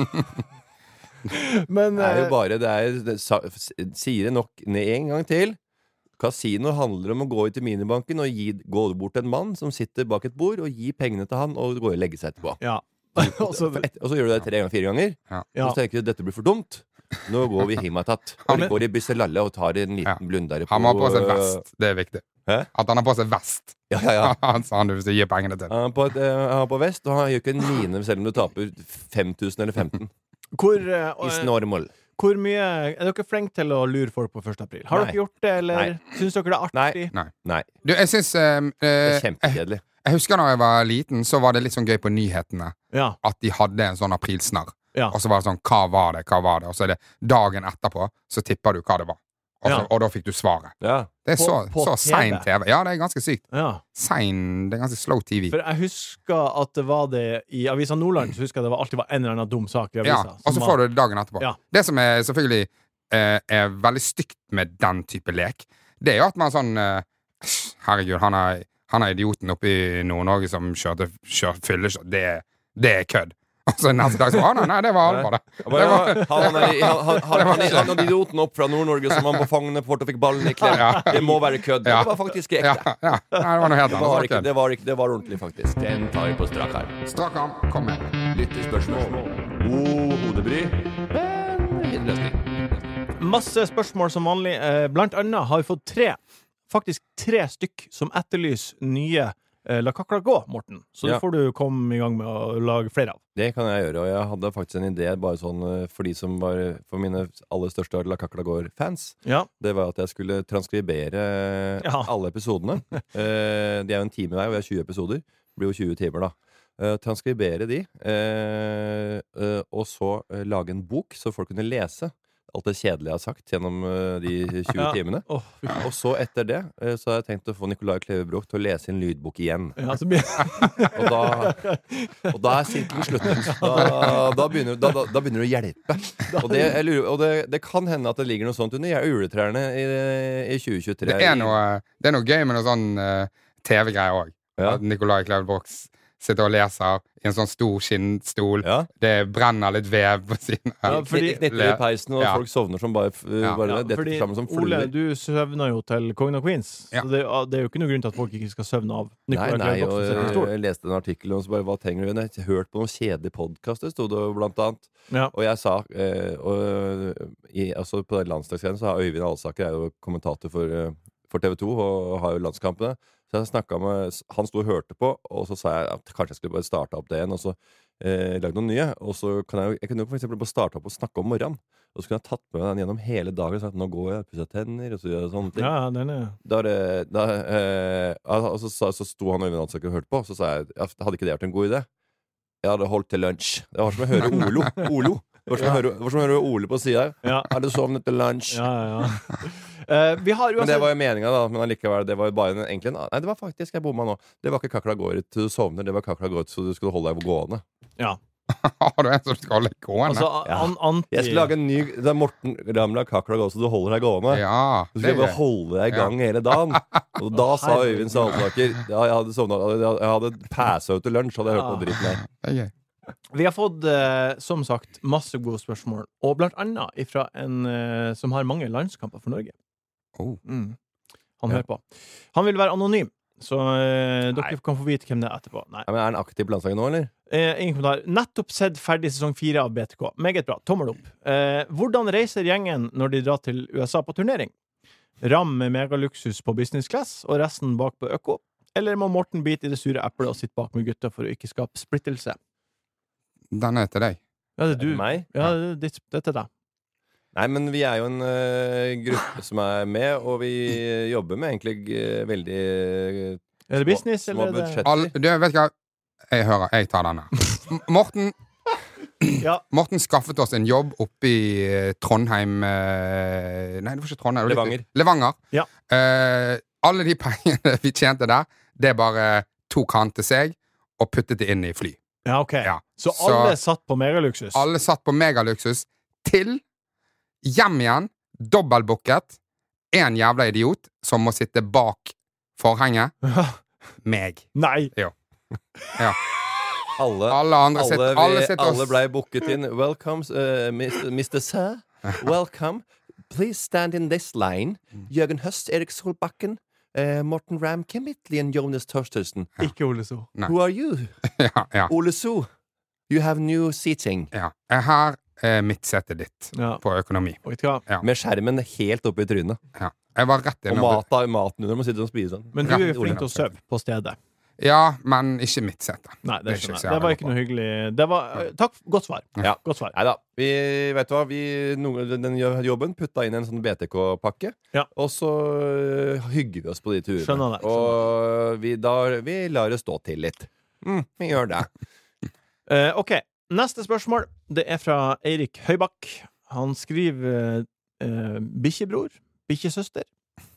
Men Det er jo eh, bare det er, det, sa, s- Sier det nok ned en gang til. Kasino handler om å gå ut til minibanken og gi, gå bort til en mann som sitter bak et bord, og gi pengene til han og gå og legge seg etterpå. Ja. Og så, og så gjør du det tre ganger, fire ganger. Ja. Ja. Og så tenker du dette blir for dumt. Nå går vi hjem tatt. Og vi går i Bysselalle og tar en liten Ja. blundare på Han må ha på seg vest. Det er viktig. Hæ? At han har på seg vest. Ja, ja, ja. Han sa han du hvis du gir pengene til. Han er på, et, eh, han er på vest, og han gjør ikke en mine selv om du taper fem tusen eller femten. hvor, eh, Is eh, normal. hvor mye er dere flinke til å lure folk på første april? Har Nei. dere gjort det, eller Nei. syns dere det er artig? Nei. Nei. Du, jeg syns eh, Det eh, er kjempekjedelig. Jeg husker da jeg var liten, så var det litt sånn gøy på nyhetene Ja. at de hadde en sånn aprilsnarr. Ja. Og så var det sånn hva var det, hva var det? Og så er det dagen etterpå, så tipper du hva det var. Og, så, Ja. og da fikk du svaret. Ja. Det er På- så, på så T V. sein T V. Ja, det er ganske sykt. ja. Sein, det er ganske slow T V. For jeg husker at det var det i Avisa Nordland. Så husker jeg det var alltid var en eller annen dum sak i Ja, avisa. og så får du det dagen etterpå. Ja. Det som er selvfølgelig eh, er veldig stygt med den type lek, det er jo at man sånn eh, herregud, han er, han er idioten oppe i Nord-Norge som kjørte kjør, fyllekjørt. Det, er- det er kødd. Og så neste dag så Å, nei, nei, det var alvor, det. Han, han, han, han, han, han, han hadde idioten opp fra Nord-Norge som han på fangene fort og fikk ballen i klem. Ja. Det må være kødd. Ja. Det var faktisk Ja, ekte. ja. Nei, det var noe helt Det annet. var, Det ikke, var det, var ikke, det var ordentlig, faktisk. Den tar vi på strak arm. kødd. Strak arm, kom med. Lyttespørsmål. God hodebry. Men fin løsning. Masse spørsmål som vanlig. Eh, Blant annet har vi fått tre, faktisk tre stykk, som etterlyser nye eh, La Kakla gå, Morten. Så Ja. det får du komme i gang med å lage flere av. Det kan jeg gjøre, og jeg hadde faktisk en idé bare sånn eh, for de som var For mine aller største La Kakla går-fans. Ja. Det var at jeg skulle transkribere Ja. alle episodene. Eh, de er jo en time hver, og vi har tjue episoder. Det blir jo tjue timer, da. Eh, transkribere de, eh, eh, og så eh, lage en bok, så folk kunne lese alt det kjedelige jeg har sagt gjennom eh, de tjue Ja. timene. Åh, fy faen. Og så etter det eh, så har jeg tenkt å få Nicolai Klevebrok til å lese en lydbok igjen. Ja, så blir... Og da, og da er sirkelen sluttet. Da, da, begynner, da, da, da begynner det å hjelpe. Og, det, jeg lurer, og det, det kan hende at det ligger noe sånt under juletrærne i, i tjue tjuetre. Det er noe, det er noe gøy med noe sånn uh, T V-greier òg. Ja. At Nicolai Klevebrok sitter og leser i en sånn stor skinnstol. Ja. Det brenner litt vev på siden Ja, av. fordi- Knitter i peisen, og Ja. folk sovner som bare, Ja. bare Ja, detter fordi, sammen som Ole, fluer. du søvner jo til Kongen av Queens. Ja. Så det, det er jo ikke noe grunn til at folk ikke skal søvne av Nei, Nicolai nei, Klevebrok og som sitter i jeg, stol. jeg leste en artikkel og så bare, hva trenger du? Jeg har hørt på noen kjedelige podkaster, sto det blant annet. Ja. Og jeg sa eh, og, i, altså På landslagsgreiene så har Øyvind Alsaker er jo kommentator for, eh, for T V to og har jo landskampene. Så jeg snakket med Han sto og hørte på, og så sa jeg at kanskje jeg skulle bare starte opp det igjen, og så eh, lage noen nye. Og så kan jeg, jeg kunne jo for eksempel bare starte opp og snakke om morgenen. Og så kunne jeg tatt med den gjennom hele dagen og sagt nå går jeg, pusser tenner, og så gjør jeg sånne ting. Ja, den er Da, er det- da, eh, og så, så, så sto han Øyvind Hansen og hørte på, så sa jeg hadde ikke det vært en god idé? Jeg hadde holdt til lunsj. Det var som å høre Olo. Olo. Det var som å høre, det var som å høre Ole på sida. Ja. Hadde sovnet til lunsj. Ja, ja, ja. Eh, vi har Men det var jo meninga, da. Men allikevel, det var jo bare en, egentlig en Nei, det var faktisk, jeg bomma nå. Det var ikke kakla går ut til du sovner, det var kakla går ut så du skulle holde deg gående. Ja. Har du en som skal holde gående? Altså, an, anti... Jeg skal lage en ny Det er Morten Ramla kakla går så du holder deg gående. Ja, Du det skal bare holde deg i gang hele dagen. Og da sa Øyvind Salsaker ja, jeg hadde sovna Jeg hadde passa ut til lunsj, hadde jeg hørt på dritten her. Det er gøy. Vi har fått, eh, som sagt, masse gode spørsmål, og blant annet ifra en eh, som har mange landskamper for Norge. Oh. Mm. Han Ja. hører på. Han vil være anonym, så eh, dere kan få vite hvem det er etterpå. Nei. Ja, men Er han aktiv på landslaget nå, eller? Eh, ingen kommentar. Nettopp sett ferdig sesong fire av B T K. Meget bra. Tommel opp. Eh, hvordan reiser gjengen når de drar til U S A på turnering? Ram med megaluksus på business class, og resten bak på øko? Eller må Morten bite i det sure eplet og sitte bak med gutta for å ikke skape splittelse? Den er til deg. Ja, det er du. Meg? Ja, det, det, det er til deg. Nei, men vi er jo en uh, gruppe som er med, og vi jobber med egentlig uh, veldig uh, Er det business, små eller er det budsjetter. All, du, vet du hva? Jeg hører, jeg tar denne. M- Morten Ja. Morten skaffet oss en jobb oppe i eh, Trondheim eh, Nei, det var ikke Trondheim. det var litt- Levanger. Levanger. Ja. Eh, alle de pengene vi tjente der, det bare tok han til seg og puttet det inn i fly. Ja, ok. Ja. Så Så- alle satt på megaluksus? Alle satt på megaluksus til hjem igjen, dobbeltbooket, en jævla idiot som må sitte bak forhenget. Meg. Nei! Jo. Ja. Alle, Alle andre alle, sitter vi, alle sitter alle og ble booket inn. Welcome, uh, mister Sir. Welcome. Please stand in this line. Jørgen Høst, Erik Solbakken, uh, Morten Ram, Kim Hitley og Jonas Torstensen. Ikke Ole So. Nei. Who are you? Ja, ja, Ole So. You have new seating. ja. Her er midtsetet ditt Ja. på økonomi. Og vet du hva? Ja. Med skjermen helt oppe i trynet. Ja. Jeg var rett Og inne og mat, maten under må sitte og spise den. Men du er flink til å sove på stedet. Ja, men ikke midtsete. Nei, det Det er ikke skjønner så jeg. Det var jævlig ikke noe hyggelig. Det var, eh, takk, godt svar. Ja. Godt svar. Neida, vi, vet du hva vi, no, Den jobben putta inn en sånn B T K-pakke, Ja. og så øh, hygger vi oss på de turene. Skjønner det, Og vi, da, vi lar det stå til litt. Mm, vi gjør det. Eh, ok, neste spørsmål. Det er fra Eirik Høybakk. Han skriver uh, bikkjebror, bikkjesøster.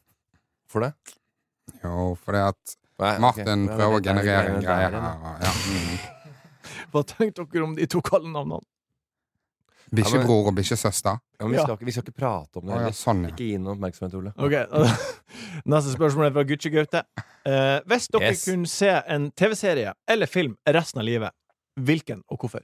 For det? Jo, fordi at Nei, Martin ok. prøver å generere en Der, greie der, her. der. Ja. Mm. Hva tenkte dere om de to kallenavnene? Bikkjebror og bikkjesøster. Ja, men vi, Ja. skal ikke, vi skal ikke prate om det. Å ja, heller. sånn, ja. Ikke gi noe oppmerksomhet, Ole. Ok, neste spørsmål er fra Gucci Gaute. Eh, hvis dere Yes. kunne se en T V-serie eller film resten av livet, hvilken og hvorfor?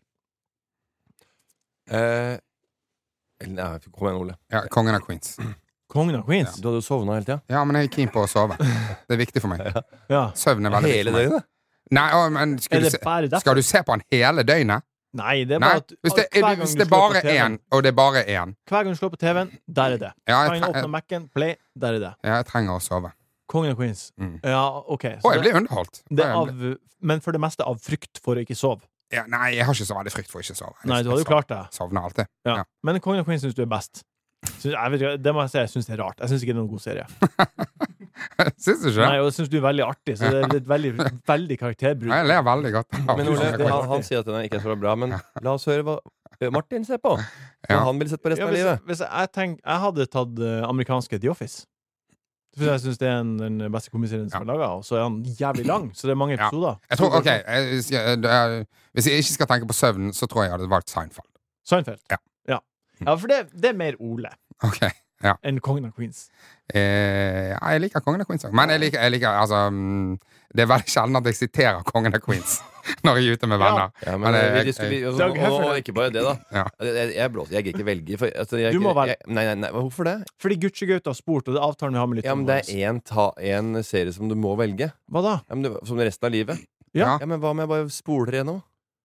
Eh, eller, nei, kom igjen, Ole. Ja, Kongen av Queens. Kongen av Queens? Du hadde jo sovna hele tida. Ja, men jeg er keen på å sove. Det er viktig for meg. Ja. Søvn er veldig viktig Hele for meg. døgnet? Nei, å, men Er skal du, det se, bare derfor? skal du se på den hele døgnet? Nei, det er Nei, bare at hvis det, hver gang hvis du det slår på bare T V-en, er én, og det er bare én hver gang du slår på T V-en, der er det. ja, Kan jeg, du åpne tre Mac-en, play, der er det. ja, jeg trenger å sove. Kongen av Queens. Mm. Ja, ok. Å, jeg blir underholdt. det Å, er jeg av, blir- men for det meste av frykt for å ikke sove. ja, nei, jeg har ikke så veldig frykt for å ikke sove. Jeg- Nei, du hadde jo jeg klart det. Sovner alltid. Ja. Ja. Men Kongen av Queens syns du er best. Syns, jeg vet ikke, det må jeg si, jeg syns det er rart. Jeg syns ikke det er noen god serie. Syns du ikke? Nei, og jeg syns du er veldig artig, så det er et veldig, veldig karakterbruk. Nei, jeg ler veldig godt. Men Ole, det, han, han sier at den ikke er så bra, men la oss høre hva eh, Martin ser på. Hva Ja. han vil sette på resten Ja, av hvis, livet. hvis jeg, tenk, jeg hadde tatt uh, amerikanske The Office. For jeg syns det er en, den beste komiserien som er laga, og så er han jævlig lang, så det er mange Ja. episoder. Jeg tror, ok, jeg, skal- det er- Hvis jeg ikke skal tenke på søvn, så tror jeg jeg hadde valgt Seinfeld. Seinfeld. Ja. Ja, ja for det, det er mer Ole Ok, ja. enn Kongen av Queens. Eh, ja, jeg liker Kongen av Queens også. Men jeg liker, jeg liker altså mm, det er veldig sjelden at jeg siterer Kongen av Queens når jeg er ute med venner. Ja, men, Men jeg- vi jeg- diskuterer- jeg- og, Doug og, Heffernan. og ikke bare det, da. Ja. Jeg, jeg blåser. Jeg gidder ikke velge. For, altså, jeg, Du må velge. jeg, nei, nei, nei, hvorfor det? Fordi Gucci-gutta har spurt, og det er avtalen vi har med litt Ja, men Det er én ta- en serie som du må velge. Hva da? Ja, men det, som resten av livet. Ja. Ja, Men hva om jeg bare spoler gjennom?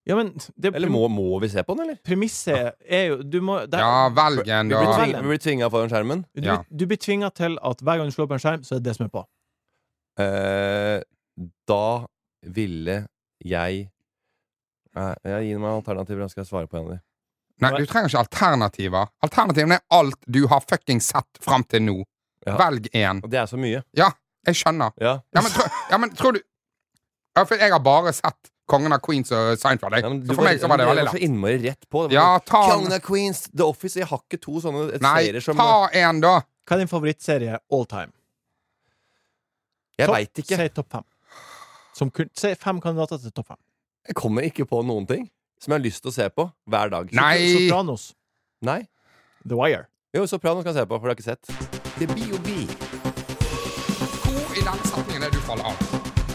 Ja, men det, Eller må, må vi se på den, eller? Premisset er jo du må, det, Ja, velg en, Vi da. blir, tving, vi blir tvinget foran skjermen. du, Ja. du blir tvinget til at hver gang du slår på en skjerm, så er det det som er på. Eh, da ville jeg Nei, jeg gir meg alternativer, da skal jeg svare på en av de. Nei, du trenger ikke alternativer. Alternativene er alt du har fucking sett fram til nå. Ja. Velg en. Og det er så mye. Ja, jeg skjønner. Ja. Ja, men, tro, ja, men tror du Ja, for jeg har bare sett Kongen av Queens og Seinfeld. Jeg. Ja, men du så for meg så var det veldig var så lett. innmari rett på. Det var Ja, sånn, ta Kongen av Queens, The Office. Jeg har ikke to sånne et Nei, serier som ta en, da! Hva er din favorittserie all time? Jeg Topp- veit ikke. Si topp fem. Som kun, si fem kandidater til topp fem. Jeg kommer ikke på noen ting som jeg har lyst til å se på hver dag. Nei! Sopranos. Nei. The Wire. Jo, Sopranos skal jeg se på, for det har jeg ikke sett. Det blir jo bi. Hvor i den setningen er du faller av?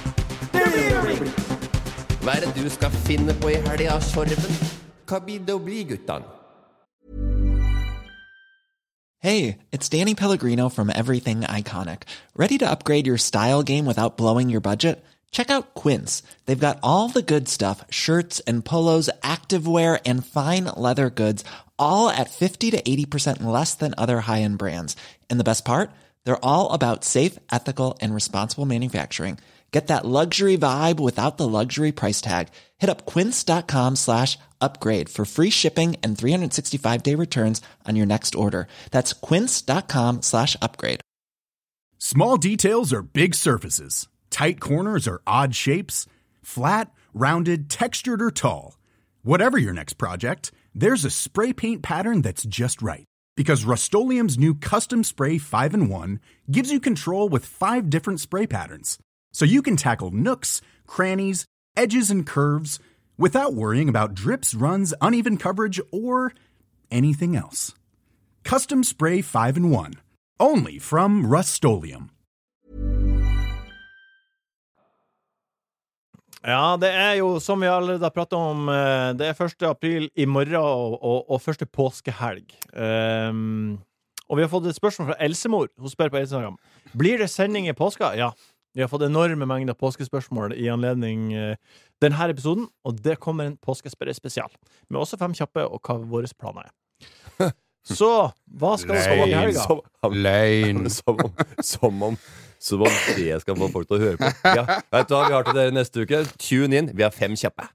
Hva er det du skal finne på i helga, Sorven? Hva blir det å bli, guttan? Hey, it's Danny Pellegrino from Everything Iconic. Ready to upgrade your style game without blowing your budget? Check out Quince. They've got all the good stuff, shirts and polos, activewear, and fine leather goods, all at fifty to eighty percent less than other high-end brands. And the best part? They're all about safe, ethical, and responsible manufacturing. Get that luxury vibe without the luxury price tag. Hit up quince.com slash upgrade for free shipping and three sixty-five day returns on your next order. That's quince.com slash upgrade. Small details are big surfaces. Tight corners are odd shapes. Flat, rounded, textured, or tall. Whatever your next project, there's a spray paint pattern that's just right. Because Rust-Oleum's new Custom Spray five in one gives you control with five different spray patterns. So you can tackle nooks, crannies, edges, and curves without worrying about drips, runs, uneven coverage, or anything else. Custom Spray five in one. Only from Rust-Oleum. Ja, det er jo, som vi allerede har pratet om, eh, det er første april i morgen og, og, og første påskehelg. Um, og vi har fått et spørsmål fra Elsemor. Hun spør på Instagram. Blir det sending i påska? Ja. Vi har fått enorme mengder påskespørsmål i anledning uh, denne episoden, og det kommer en påskespørre-spesial. Med også fem kjappe og hva våre planer er. Så, hva skal vi skje i helga? Løgn. Som om, som om Som om det skal få folk til å høre på. Ja, vet du hva vi har til dere neste uke? Tune in. Vi har fem kjappe.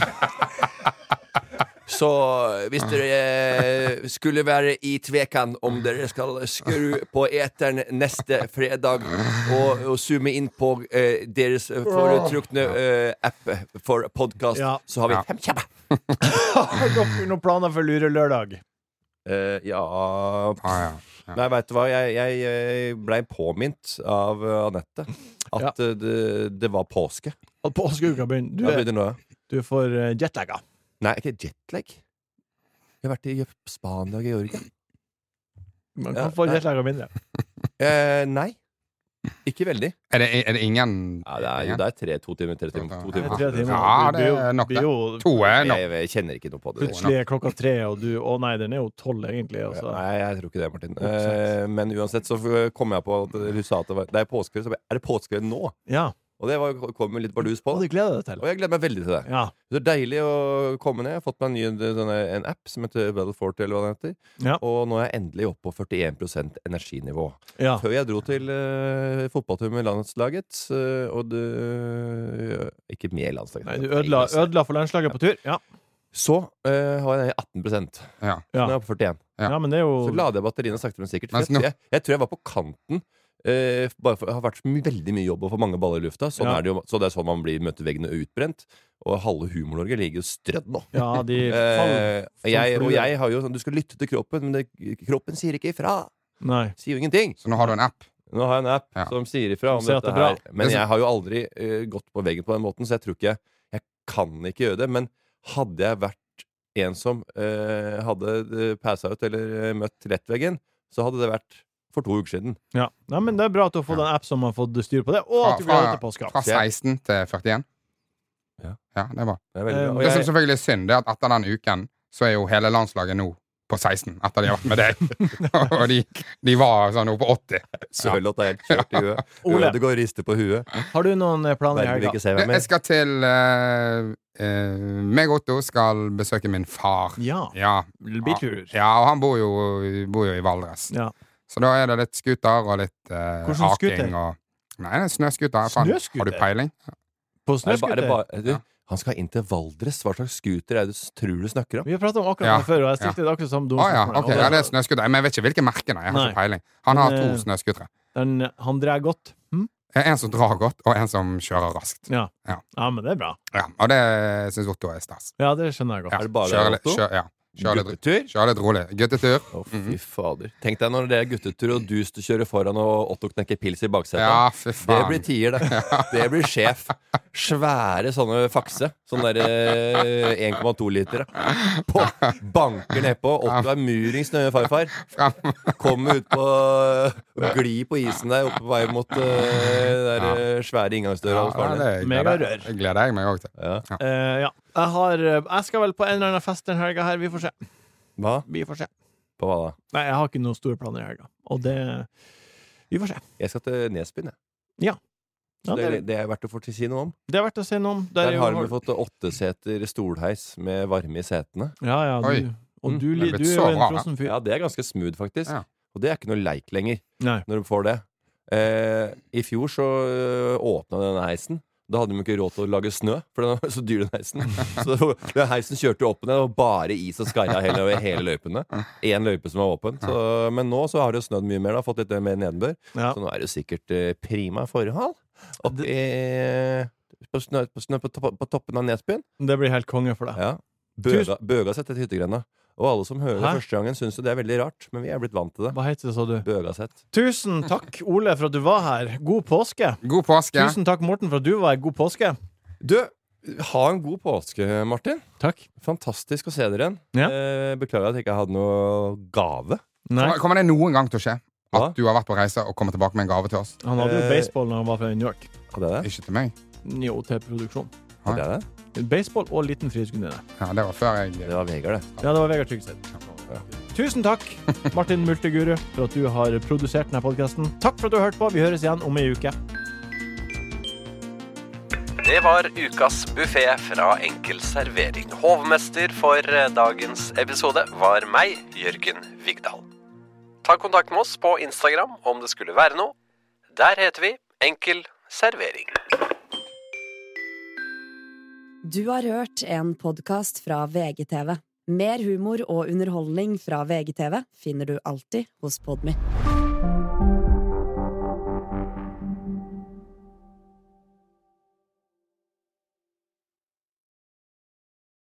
Så hvis dere skulle være i tvekan om dere skal skru på eteren neste fredag og, og zoome inn på eh, deres foretrukne eh, app for podcast, Ja. så har vi fem kjappe. Har dere noen planer for lurelørdag? Eh, ja Ah, ja. Ja. Nei, vet du hva? Jeg, jeg, jeg ble påminnet av uh, Anette at Ja. uh, det, det var påske. At påskeuka begynner. Du, Hva er, blir det nå? du får uh, jetlagga. Nei, ikke jetlag. Jeg har vært i Spania og Georgia. Man Ja, kan få nei. jetlagga mindre. Eh, nei. Ikke veldig. Er det, er det ingen Ja, det er jo det er tre, to timer, tre timer, to Det er timer. tre timer. Ja, Du det blir jo- er nok blir det. jo- To er nok. Jeg, jeg kjenner ikke noe på det. Plutselig er klokka tre, og du Å nei, den er jo tolv, egentlig. Altså. Nei, jeg tror ikke det, Martin. Eh, men uansett så kom jeg på at hun sa at det var Det er påskekveld. Så jeg ba, er det påskekveld nå? Ja. Og det var, kom litt bardus på. Og du gleder deg til. Og jeg gleder meg veldig til det. Ja. Det er deilig å komme ned. Jeg har fått meg en, ny, denne, en app som heter Battle forty, eller hva den heter. Ja. Og nå er jeg endelig oppe på førtien prosent energinivå. Ja. Før jeg dro til uh, fotballtur med landslaget, uh, og det Ikke med landslaget. Nei, du ødela, ødela for landslaget på tur. Ja. Så uh, har jeg atten prosent. Ja. Nå er jeg på førtien. Ja. Ja, men det er jo Så lader jeg batteriene sakte, men sikkert. Mens Jeg, nå- jeg, jeg tror jeg var på kanten. Uh, bare for, det har vært my veldig mye jobb og for mange baller i lufta. Sånn Ja. er det jo, så det er sånn man blir møter veggene utbrent. Og halve Humor-Norge ligger jo strødd nå. Ja, de Eh, faller jeg, og jeg har jo sånn Du skal lytte til kroppen, men det, kroppen sier ikke ifra. Nei. Sier jo ingenting. Så nå har du en app. Nå har jeg en app Ja. som sier ifra om Som sier at dette det er her. bra. Men Det er jeg har jo aldri eh, gått på veggen på den måten, så jeg tror ikke Jeg kan ikke gjøre det. Men hadde jeg vært en som eh, hadde eh, passa ut eller eh, møtt rettveggen, så hadde det vært for to uker siden. Ja. Nei, men det er bra at du har fått en app som har fått styr på det, og at du gleder deg til påska. Fra seksten til førtien. Ja. Ja, det er bra. Det er veldig bra. Eh, Og Det som jeg, selvfølgelig er synd, det er at etter den uken så er jo hele landslaget nå på seksten etter de har vært med deg. Og de, de var sånn oppe på åtti. Sørloth er helt kjørt i huet. Ole. Det går riste på huet. Har du noen planer i Verden vil helga? ikke se Du, meg mer. Jeg skal til uh, uh, meg og Otto skal besøke min far. Ja. Ja, Biltur. ja og han bor jo, bor jo i Valdres. Ja. Så da er det litt skuter og litt uh, Hvordan skuter? aking og Nei, det er snøskuter. Faen, Snøskuter? Har du peiling? På Er det ba- er det snøskuter? bare- du, Han skal inn til Valdres. Hva slags scooter er det du tror du snakker om? Vi har pratet om akkurat Ja. det før, og jeg stilte det akkurat samme Å ja, domspørsmål. ok, ja, det er snøskuter. Men jeg vet ikke hvilke merkene. Jeg har Nei. ikke peiling. Han har Men, to eh, snøskutere. Den, han drar godt. Hm? En som drar godt, og en som kjører raskt. Ja. Ja. ja, men det er bra. Ja, og det syns Otto er stas. Ja, det skjønner jeg godt. Ja, Er det bare kjøre litt- Otto? kjøre- ja. Kjøre litt, Guttetur? kjøre litt rolig. Guttetur. Å, fy fader. Tenk deg når det er guttetur, og du kjører foran, og Otto knekker pils i baksetet. Ja, fy Det faen. blir tier, det. Det blir sjef. Svære sånne fakse. Sånn derre en komma to liter. På, banker nedpå. Otto er murings nøye farfar. Kommer ut på Gli på isen der, oppe på vei mot uh, der uh, svære inngangsdøra hos Ja, barnet. det Mega gleder, rør. det gleder jeg meg òg til. Ja. Eh, ja. Jeg, har, jeg skal vel på en eller annen fest den helga her. Vi får se. Hva? Vi får se. På hva da? Nei, jeg har ikke noen store planer i helga. Og det Vi får se. Jeg skal til Nesbyen, jeg. Ja. Så Ja, det, det, det er verdt å få si noe om. det er verdt å si noe om. Der Der er har jo- vi fått åtteseter stolheis med varme i setene. Ja, ja. Oi. Du, og Mm. du, Det li- er du blitt er så jo en bra, frossen fyr. Ja, det er ganske smooth, faktisk. Ja. Og det er ikke noe leik lenger Nei. når du får det. Eh, I fjor så øh, åpna denne heisen. Da hadde de ikke råd til å lage snø, for den var så dyr, den heisen. Så den heisen kjørte jo opp og ned, og bare is og skarra hele, over hele løypene. Én løype som var åpen. Så, men nå så har det jo snødd mye mer, da, fått litt mer nedenbør. Ja. Så nå er det jo sikkert eh, prima forhold oppi på, snø, på, snø på, topp, på toppen av Nesbyen. Det blir helt konge for deg. Ja. Bøga, Bøgaset heter hyttegrenda. Og alle som hører det Hæ? første gangen, syns jo det er veldig rart. Men vi er blitt vant til det. Hva heter det, sa du? Bøgaset. Tusen takk, Ole, for at du var her. God påske. God påske. Tusen takk, Morten, for at du var her. God påske. Du, ha en god påske, Martin. Takk. Fantastisk å se dere igjen. Ja. Eh, beklager at jeg ikke hadde noe gave. Nei. Kommer- Kommer det noen gang til å skje at Hva? du har vært på reise og kommer tilbake med en gave til oss? Han hadde jo Eh, baseball når han var fra New York. Hadde jeg det? Ikke til meg. Jo, til produksjon. Hadde jeg det? Baseball og liten frihetsgudinne. Ja, det var før jeg Det var Vegard, det. Ja, det var Vegard Tryggseth. Ja. Tusen takk, Martin Multeguru, for at du har produsert denne podcasten. Takk for at du har hørt på. Vi høres igjen om ei uke. Det var ukas buffé fra Enkel servering. Hovmester for dagens episode var meg, Jørgen Vigdal. Ta kontakt med oss på Instagram om det skulle være noe. Der heter vi Enkel servering. Du har hørt en podcast fra V G T V. Mer humor og underholdning fra V G T V finner du alltid hos Podmy.